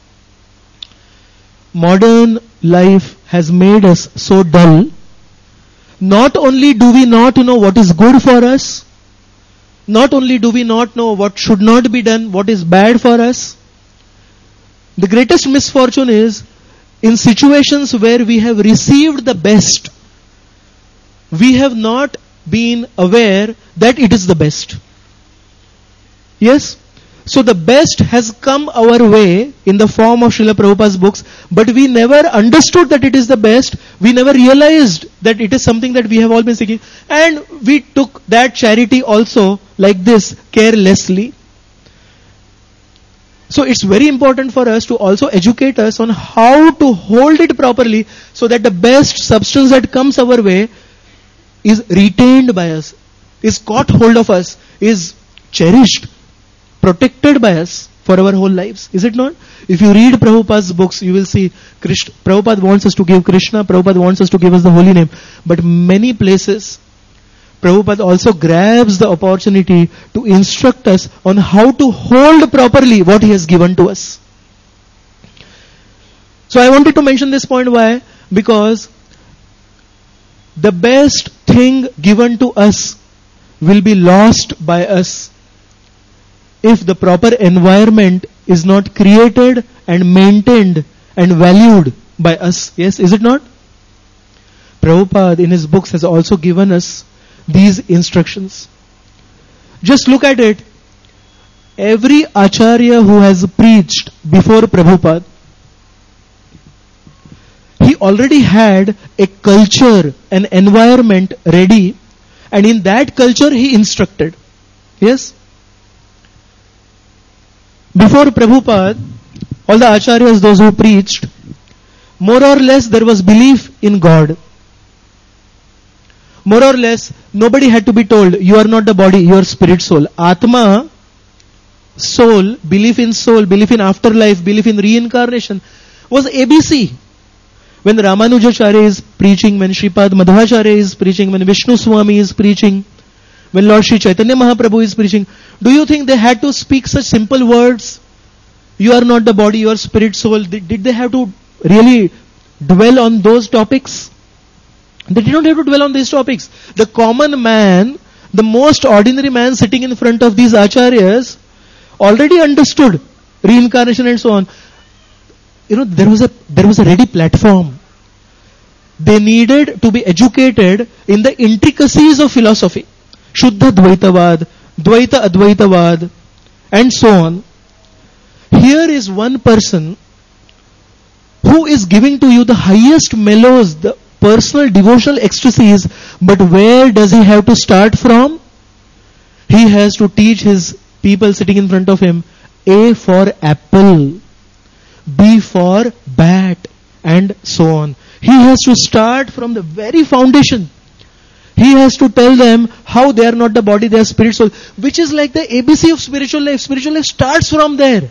Modern life has made us so dull. Not only do we not know what is good for us, not only do we not know what should not be done, what is bad for us, the greatest misfortune is in situations where we have received the best, we have not been aware that it is the best. Yes? So the best has come our way in the form of Srila Prabhupada's books, but we never understood that it is the best. We never realized that it is something that we have all been seeking. And we took that charity also like this, carelessly. So it's very important for us to also educate us on how to hold it properly so that the best substance that comes our way is retained by us, is caught hold of us, is cherished, protected by us for our whole lives. Is it not? If you read Prabhupada's books, you will see Krishna, Prabhupada wants us to give Krishna, Prabhupada wants us to give us the holy name. But many places, Prabhupada also grabs the opportunity to instruct us on how to hold properly what he has given to us. So I wanted to mention this point. Why? Because the best thing given to us will be lost by us if the proper environment is not created and maintained and valued by us. Yes, is it not? Prabhupada in his books has also given us these instructions. Just look at it. Every acharya who has preached before Prabhupada, he already had a culture, an environment ready, and in that culture he instructed. Yes? Before Prabhupada, all the acharyas, those who preached, more or less there was belief in God. More or less, nobody had to be told, you are not the body, you are spirit soul. Atma, soul, belief in soul, belief in afterlife, belief in reincarnation was A B C. When Ramanujacharya is preaching, when Sripad Madhvacharya is preaching, when Vishnu Swami is preaching, when Lord Sri Chaitanya Mahaprabhu is preaching, do you think they had to speak such simple words? You are not the body, you are spirit soul. Did they have to really dwell on those topics? They did not have to dwell on these topics. The common man, the most ordinary man sitting in front of these acharyas, already understood reincarnation and so on. You know, there was a there was a ready platform. They needed to be educated in the intricacies of philosophy. Shuddha Dvaitavad, Dvaita Advaitavad, and so on. Here is one person who is giving to you the highest mellows, the personal devotional ecstasies, but where does he have to start from? He has to teach his people sitting in front of him A for apple, B for bat, and so on. He has to start from the very foundation. He has to tell them how they are not the body, they are spirit soul, which is like the A B C of spiritual life. Spiritual life starts from there.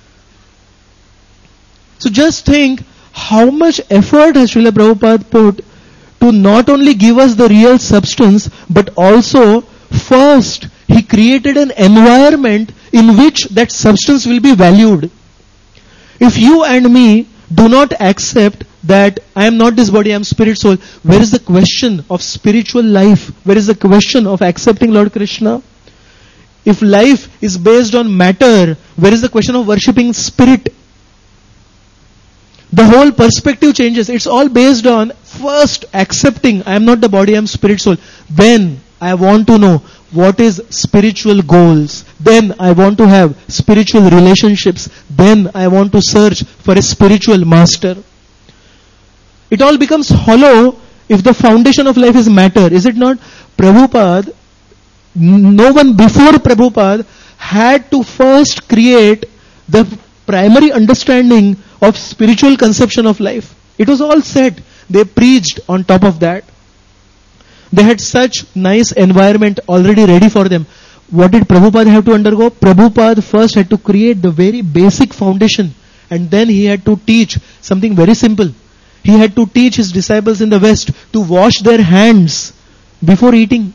So just think how much effort has Srila Prabhupada put to not only give us the real substance, but also first he created an environment in which that substance will be valued. If you and me do not accept that I am not this body, I am spirit soul, where is the question of spiritual life? Where is the question of accepting Lord Krishna? If life is based on matter, where is the question of worshipping spirit? The whole perspective changes. It's all based on first accepting I am not the body, I am spirit soul. When I want to know what is spiritual goals. Then I want to have spiritual relationships. Then I want to search for a spiritual master. It all becomes hollow if the foundation of life is matter, is it not? Prabhupada, no one before Prabhupada had to first create the primary understanding of spiritual conception of life. It was all said. They preached on top of that. They had such nice environment already ready for them. What did Prabhupada have to undergo? Prabhupada first had to create the very basic foundation, and then he had to teach something very simple. He had to teach his disciples in the West to wash their hands before eating.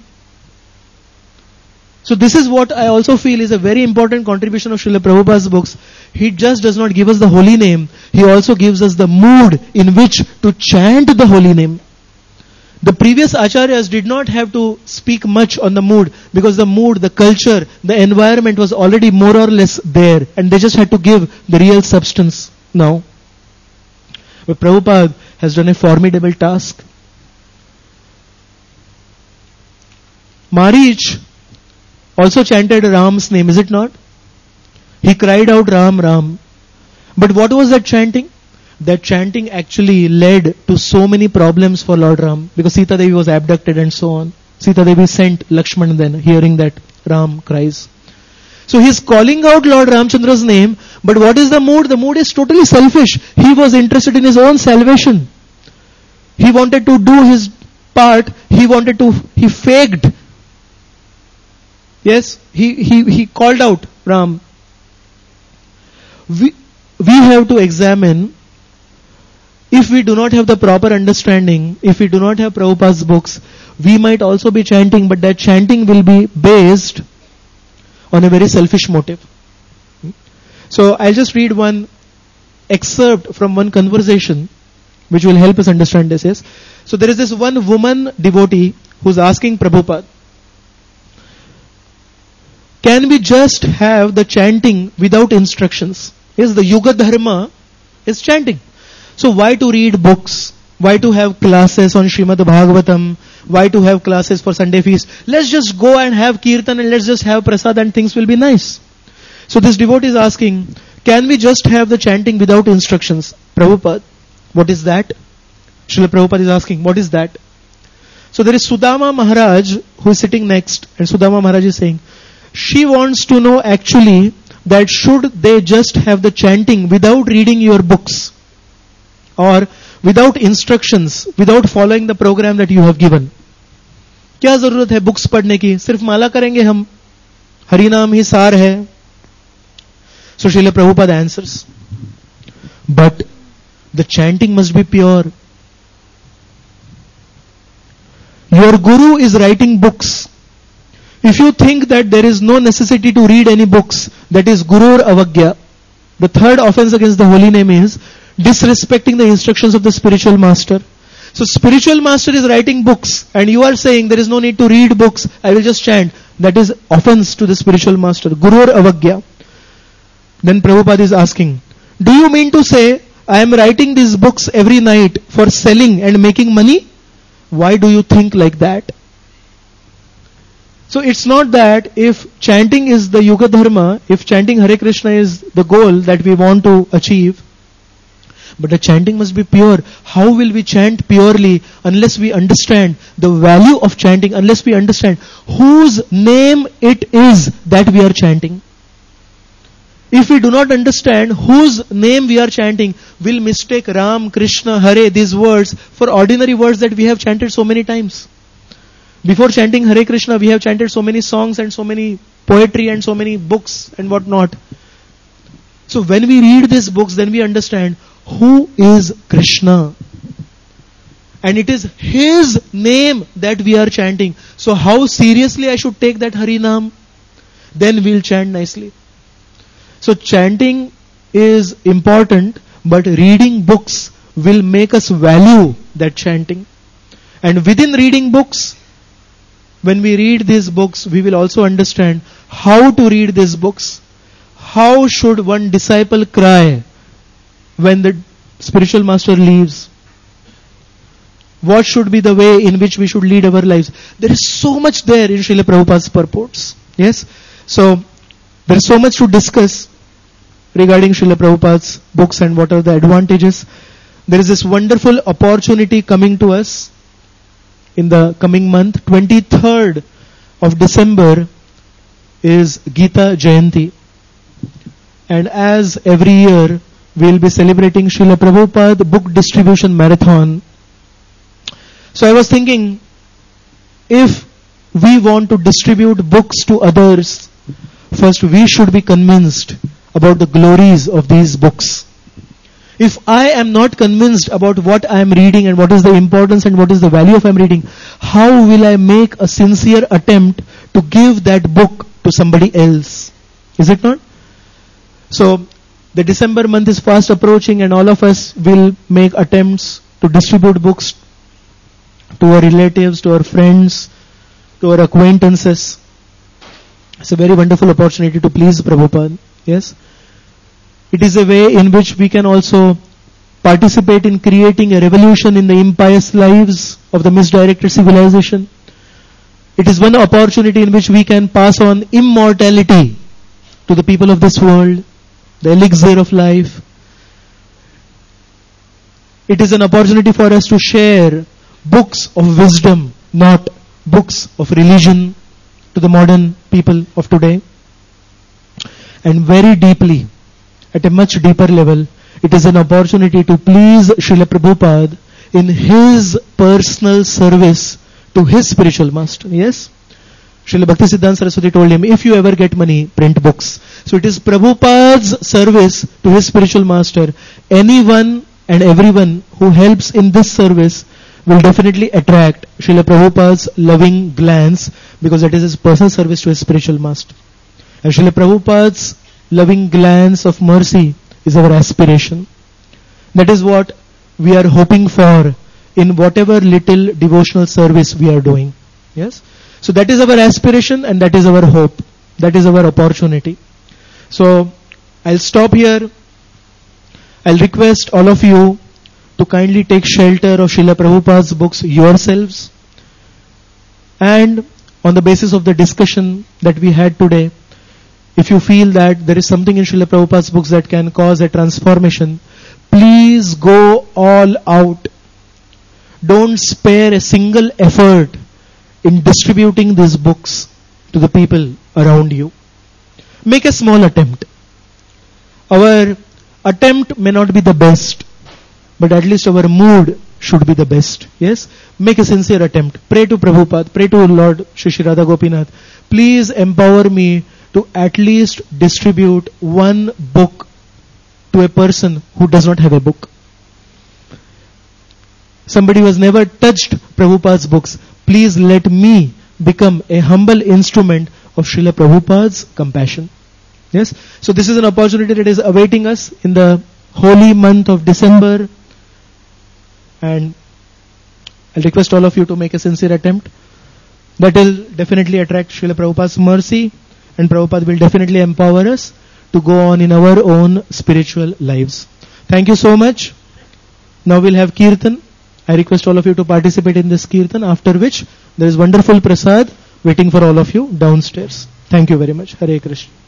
So this is what I also feel is a very important contribution of Srila Prabhupada's books. He just does not give us the holy name. He also gives us the mood in which to chant the holy name. The previous acharyas did not have to speak much on the mood, because the mood, the culture, the environment was already more or less there, and they just had to give the real substance now. But Prabhupada has done a formidable task. Marich also chanted Ram's name, is it not? He cried out Ram, Ram. But what was that chanting? That chanting actually led to so many problems for Lord Ram, because Sita Devi was abducted and so on. Sita Devi sent Lakshman then, hearing that Ram cries. So he is calling out Lord Ramchandra's name, but what is the mood? The mood is totally selfish. He was interested in his own salvation. He wanted to do his part. He wanted to, he faked. Yes, he, he, he called out Ram. We, we have to examine, if we do not have the proper understanding, if we do not have Prabhupada's books, we might also be chanting, but that chanting will be based on a very selfish motive. So I'll just read one excerpt from one conversation which will help us understand this. Yes? So there is this one woman devotee who's asking Prabhupada, can we just have the chanting without instructions? Yes, the Yuga Dharma is chanting. So why to read books? Why to have classes on Srimad Bhagavatam? Why to have classes for Sunday feast? Let's just go and have kirtan and let's just have prasad and things will be nice. So this devotee is asking, can we just have the chanting without instructions? Prabhupada, what is that? Srila Prabhupada is asking, what is that? So there is Sudama Maharaj who is sitting next, and Sudama Maharaj is saying, she wants to know actually that should they just have the chanting without reading your books, or without instructions, without following the program that you have given. क्या जरूरत है books पढ़ने की? सिर्फ माला करेंगे हम, हरि नाम ही सार है. So Srila Prabhupada answers, but the chanting must be pure. Your guru is writing books. If you think that there is no necessity to read any books, that is Gurur Avagya. The third offense against the holy name is disrespecting the instructions of the spiritual master. So spiritual master is writing books and you are saying there is no need to read books, I will just chant. That is offense to the spiritual master. Gurur Avagya. Then Prabhupada is asking, do you mean to say I am writing these books every night for selling and making money? Why do you think like that? So it's not that if chanting is the Yuga Dharma, if chanting Hare Krishna is the goal that we want to achieve, but the chanting must be pure. How will we chant purely unless we understand the value of chanting, unless we understand whose name it is that we are chanting? If we do not understand whose name we are chanting, we'll mistake Ram, Krishna, Hare, these words for ordinary words that we have chanted so many times. Before chanting Hare Krishna, we have chanted so many songs and so many poetry and so many books and whatnot. So when we read these books, then we understand who is Krishna. And it is His name that we are chanting. So how seriously I should take that Hari Naam? Then we'll chant nicely. So chanting is important, but reading books will make us value that chanting. And within reading books, when we read these books, we will also understand how to read these books. How should one disciple cry when the spiritual master leaves? what should be the way in which we should lead our lives. There is so much there in Srila Prabhupada's purports. Yes? So, there is so much to discuss regarding Srila Prabhupada's books and what are the advantages. There is this wonderful opportunity coming to us in the coming month. twenty-third of December is Gita Jayanti. And as every year, we will be celebrating Srila Prabhupada Book Distribution Marathon. So I was thinking, if we want to distribute books to others, first we should be convinced about the glories of these books. If I am not convinced about what I am reading and what is the importance and what is the value of I am reading, how will I make a sincere attempt to give that book to somebody else? Is it not? So, the December month is fast approaching and all of us will make attempts to distribute books to our relatives, to our friends, to our acquaintances. It's a very wonderful opportunity to please Prabhupada. Yes? It is a way in which we can also participate in creating a revolution in the impious lives of the misdirected civilization. It is one opportunity in which we can pass on immortality to the people of this world, the elixir of life. It is an opportunity for us to share books of wisdom, not books of religion, to the modern people of today. And very deeply, at a much deeper level, it is an opportunity to please Srila Prabhupada in his personal service to his spiritual master. Yes? Srila Bhaktisiddhanta Saraswati told him, if you ever get money, print books. So it is Prabhupada's service to his spiritual master. Anyone and everyone who helps in this service will definitely attract Srila Prabhupada's loving glance, because that is his personal service to his spiritual master. And Srila Prabhupada's loving glance of mercy is our aspiration. That is what we are hoping for in whatever little devotional service we are doing. Yes? So that is our aspiration and that is our hope. That is our opportunity. So I'll stop here. I'll request all of you to kindly take shelter of Srila Prabhupada's books yourselves. And on the basis of the discussion that we had today, if you feel that there is something in Srila Prabhupada's books that can cause a transformation, please go all out. Don't spare a single effort in distributing these books to the people around you. Make a small attempt. Our attempt may not be the best, but at least our mood should be the best. Yes? Make a sincere attempt. Pray to Prabhupada. Pray to Lord Shri Shri Radha Gopinath. Please empower me to at least distribute one book to a person who does not have a book. Somebody who has never touched Prabhupada's books, please let me become a humble instrument of Srila Prabhupada's compassion. Yes? So this is an opportunity that is awaiting us in the holy month of December. And I'll request all of you to make a sincere attempt. That will definitely attract Srila Prabhupada's mercy, and Prabhupada will definitely empower us to go on in our own spiritual lives. Thank you so much. Now we'll have Kirtan. I request all of you to participate in this Kirtan, after which there is wonderful prasad waiting for all of you downstairs. Thank you very much. Hare Krishna.